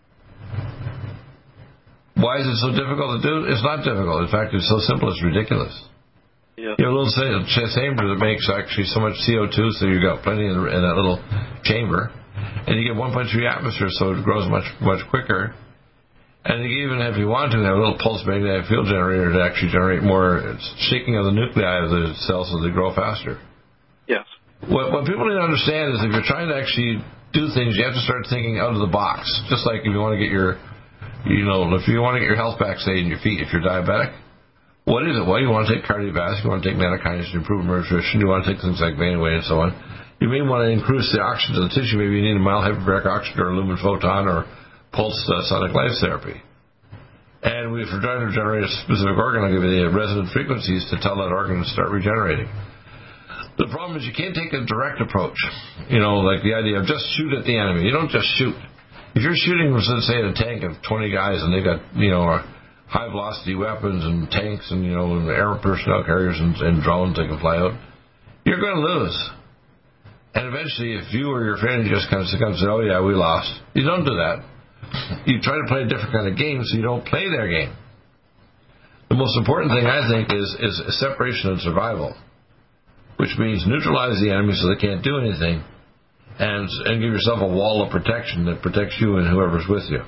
Speaker 2: Why is it so difficult to do? It's not difficult. In fact, it's so simple, it's ridiculous. Yeah. You have a little chamber that makes actually so much CO2, so you've got plenty in that little chamber. And you get 1.3 atmosphere, so it grows much, much quicker. And even if you want to, have a little pulse magnetic field generator to actually generate more shaking of the nuclei of the cells so they grow faster.
Speaker 10: Yes.
Speaker 2: What people need to understand is if you're trying to actually do things, you have to start thinking out of the box. Just like if you want to get your, if you want to get your health back, say, in your feet, if you're diabetic, what is it? Well, you want to take cardiovascular, you want to take metachinase to improve nutrition, you want to take things like vein weight and so on. You may want to increase the oxygen to the tissue. Maybe you need a mild hyperbaric oxygen or a lumen photon or pulsed sonic light therapy. And if we're trying to generate a specific organ, I'll give you the resonant frequencies to tell that organ to start regenerating. The problem is you can't take a direct approach. Like the idea of just shoot at the enemy. You don't just shoot. If you're shooting, say, at a tank of 20 guys and they've got, high-velocity weapons and tanks and, and air personnel carriers and drones that can fly out, you're going to lose. And eventually, if you or your family just kind of say, oh, yeah, we lost, you don't do that. You try to play a different kind of game so you don't play their game. The most important thing, I think, is separation and survival, which means neutralize the enemy so they can't do anything and give yourself a wall of protection that protects you and whoever's with you.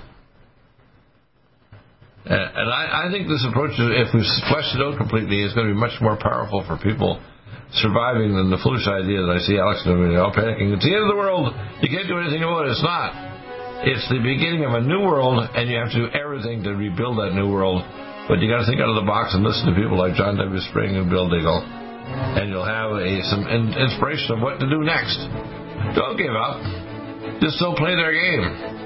Speaker 2: And I think this approach, if we flesh it out completely, is going to be much more powerful for people surviving than the foolish idea that I see Alex doing, all panicking. It's the end of the world. You can't do anything about it. It's not. It's the beginning of a new world, and you have to do everything to rebuild that new world. But you got to think out of the box and listen to people like John W. Spring and Bill Deagle, and you'll have some inspiration of what to do next. Don't give up. Just don't play their game.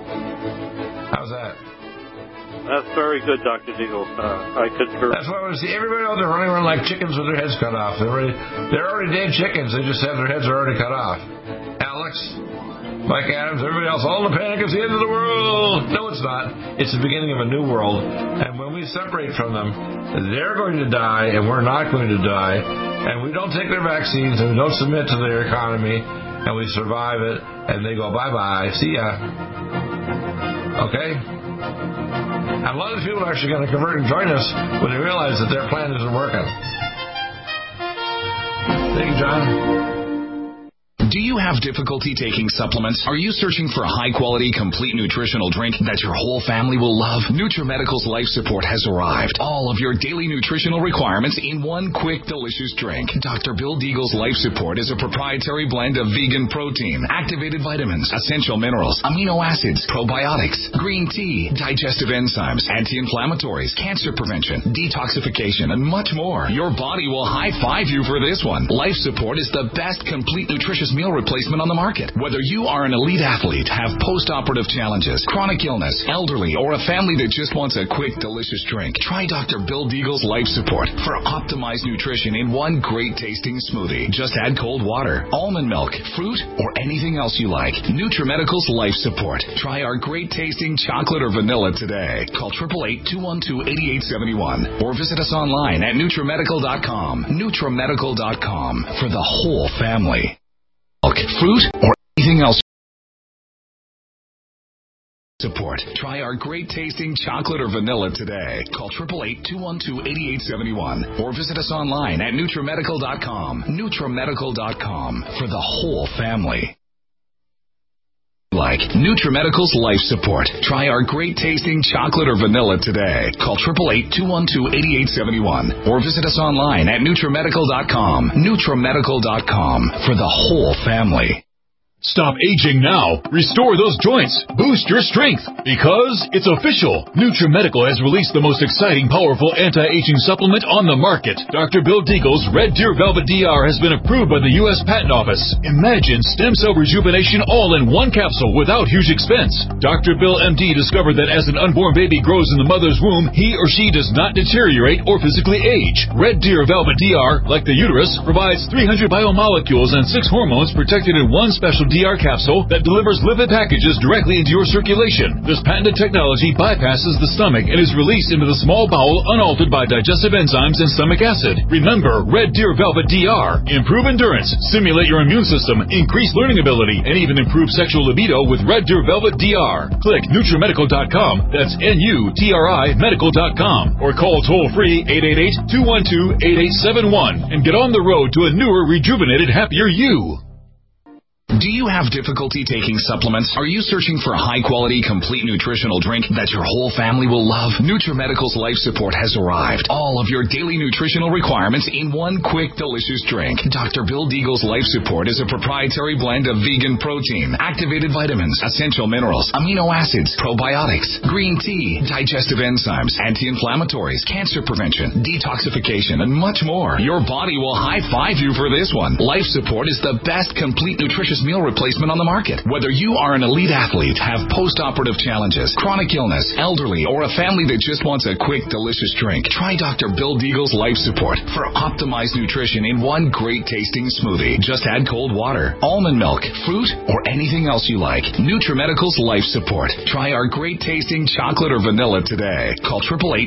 Speaker 2: How's that?
Speaker 10: That's very good, Dr. Deagle. I concur.
Speaker 2: That's why I see everybody out there running around like chickens with their heads cut off. They're already dead chickens. They just have their heads already cut off. Alex, Mike Adams, everybody else, all the panic is the end of the world. No, it's not. It's the beginning of a new world. And when we separate from them, they're going to die, and we're not going to die. And we don't take their vaccines, and we don't submit to their economy, and we survive it, and they go, bye-bye, see ya. Okay? And a lot of people are actually going to convert and join us when they realize that their plan isn't working. Thank you, John.
Speaker 11: Do you have difficulty taking supplements? Are you searching for a high-quality, complete nutritional drink that your whole family will love? NutriMedical's Life Support has arrived. All of your daily nutritional requirements in one quick, delicious drink. Dr. Bill Deagle's Life Support is a proprietary blend of vegan protein, activated vitamins, essential minerals, amino acids, probiotics, green tea, digestive enzymes, anti-inflammatories, cancer prevention, detoxification, and much more. Your body will high-five you for this one. Life Support is the best complete nutritious meal replacement on the market. Whether you are an elite athlete, have post-operative challenges, chronic illness, elderly, or a family that just wants a quick, delicious drink, try Dr. Bill Deagle's Life Support for optimized nutrition in one great-tasting smoothie. Just add cold water, almond milk, fruit, or anything else you like. NutriMedical's Life Support. Try our great-tasting chocolate or vanilla today. Call 888-212-8871 or visit us online at NutriMedical.com. NutriMedical.com for the whole family. Fruit, or anything else. Support. Try our great-tasting chocolate or vanilla today. Call 888-212-8871 or visit us online at NutriMedical.com. NutriMedical.com for the whole family. Like NutriMedical's Life Support. Try our great-tasting chocolate or vanilla today. Call 888-212-8871 or visit us online at NutriMedical.com. NutriMedical.com for the whole family.
Speaker 3: Stop aging now. Restore those joints. Boost your strength. Because it's official. NutriMedical has released the most exciting, powerful anti-aging supplement on the market. Dr. Bill Deagle's Red Deer Velvet DR has been approved by the U.S. Patent Office. Imagine stem cell rejuvenation all in one capsule without huge expense. Dr. Bill MD discovered that as an unborn baby grows in the mother's womb, he or she does not deteriorate or physically age. Red Deer Velvet DR, like the uterus, provides 300 biomolecules and 6 hormones protected in one special DR capsule that delivers lipid packages directly into your circulation. This patented technology bypasses the stomach and is released into the small bowel unaltered by digestive enzymes and stomach acid. Remember, Red Deer Velvet DR. Improve endurance, stimulate your immune system, increase learning ability, and even improve sexual libido with Red Deer Velvet DR. Click NutriMedical.com, that's N-U-T-R-I medical.com, or call toll-free 888-212-8871 and get on the road to a newer, rejuvenated, happier you.
Speaker 11: Do you have difficulty taking supplements? Are you searching for a high-quality, complete nutritional drink that your whole family will love? NutriMedical's Life Support has arrived. All of your daily nutritional requirements in one quick, delicious drink. Dr. Bill Deagle's Life Support is a proprietary blend of vegan protein, activated vitamins, essential minerals, amino acids, probiotics, green tea, digestive enzymes, anti-inflammatories, cancer prevention, detoxification, and much more. Your body will high-five you for this one. Life Support is the best complete nutritious meal replacement on the market. Whether you are an elite athlete, have post-operative challenges, chronic illness, elderly, or a family that just wants a quick, delicious drink, try Dr. Bill Deagle's Life Support for optimized nutrition in one great tasting smoothie. Just add cold water, almond milk, fruit, or anything else you like. NutriMedical's Life Support. Try our great tasting chocolate or vanilla today. Call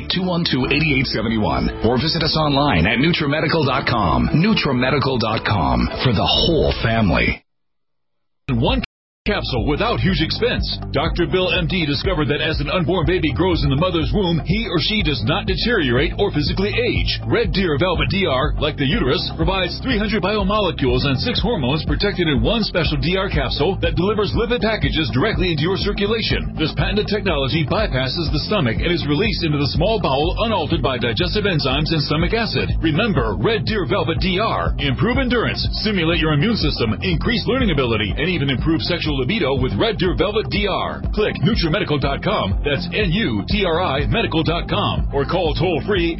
Speaker 11: 888-212-8871 or visit us online at NutriMedical.com. NutriMedical.com for the whole family.
Speaker 3: One capsule without huge expense. Dr. Bill MD discovered that as an unborn baby grows in the mother's womb, he or she does not deteriorate or physically age. Red Deer Velvet DR, like the uterus, provides 300 biomolecules and 6 hormones protected in one special DR capsule that delivers lipid packages directly into your circulation. This patented technology bypasses the stomach and is released into the small bowel unaltered by digestive enzymes and stomach acid. Remember, Red Deer Velvet DR. Improve endurance, stimulate your immune system, increase learning ability, and even improve sexual libido with Red Deer Velvet DR. Click NutriMedical.com, that's NUTRI Medical.com, or call toll-free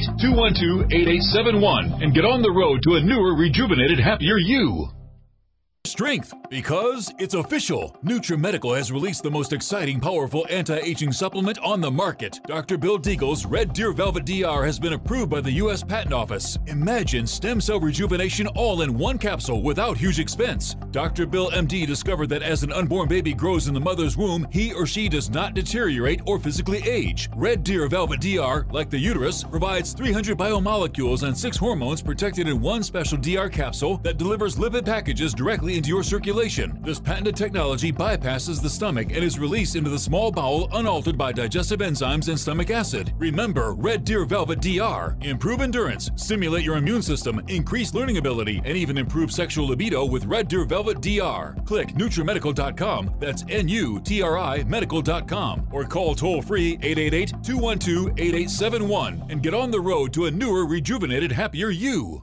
Speaker 3: 888-212-8871 and get on the road to a newer, rejuvenated, happier you. Strength, because it's official. NutriMedical has released the most exciting, powerful anti-aging supplement on the market. Dr. Bill Deagle's Red Deer Velvet DR has been approved by the U.S. Patent Office. Imagine stem cell rejuvenation all in one capsule without huge expense. Dr. Bill MD discovered that as an unborn baby grows in the mother's womb, he or she does not deteriorate or physically age. Red Deer Velvet DR, like the uterus, provides 300 biomolecules and 6 hormones protected in one special DR capsule that delivers lipid packages directly into your circulation. This patented technology bypasses the stomach and is released into the small bowel unaltered by digestive enzymes and stomach acid. Remember, Red Deer Velvet DR. Improve endurance, stimulate your immune system, increase learning ability, and even improve sexual libido with Red Deer Velvet DR. Click NutriMedical.com, that's NUTRI Medical.com, or call toll-free 888-212-8871 and get on the road to a newer, rejuvenated, happier you.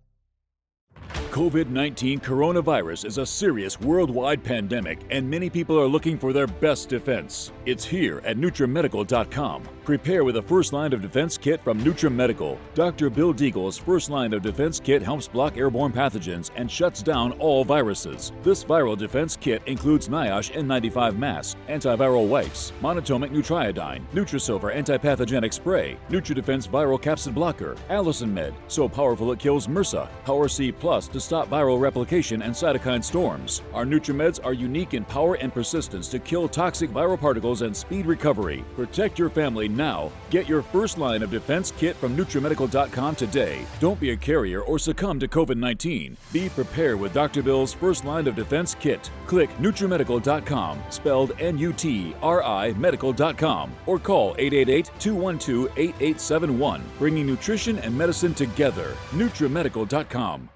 Speaker 4: COVID-19 coronavirus is a serious worldwide pandemic, and many people are looking for their best defense. It's here at NutriMedical.com. Prepare with a first line of defense kit from NutriMedical. Dr. Bill Deagle's first line of defense kit helps block airborne pathogens and shuts down all viruses. This viral defense kit includes NIOSH N95 mask, antiviral wipes, monatomic Nutriodine, Nutrisilver antipathogenic spray, NutriDefense viral capsid blocker, Allison Med, so powerful it kills MRSA, Power C Plus to stop viral replication and cytokine storms. Our NutriMeds are unique in power and persistence to kill toxic viral particles and speed recovery. Protect your family now. Get your first line of defense kit from NutriMedical.com today. Don't be a carrier or succumb to COVID-19. Be prepared with Dr. Bill's first line of defense kit. Click NutriMedical.com, spelled NUTRI Medical.com, or call 888-212-8871, bringing nutrition and medicine together. NutriMedical.com.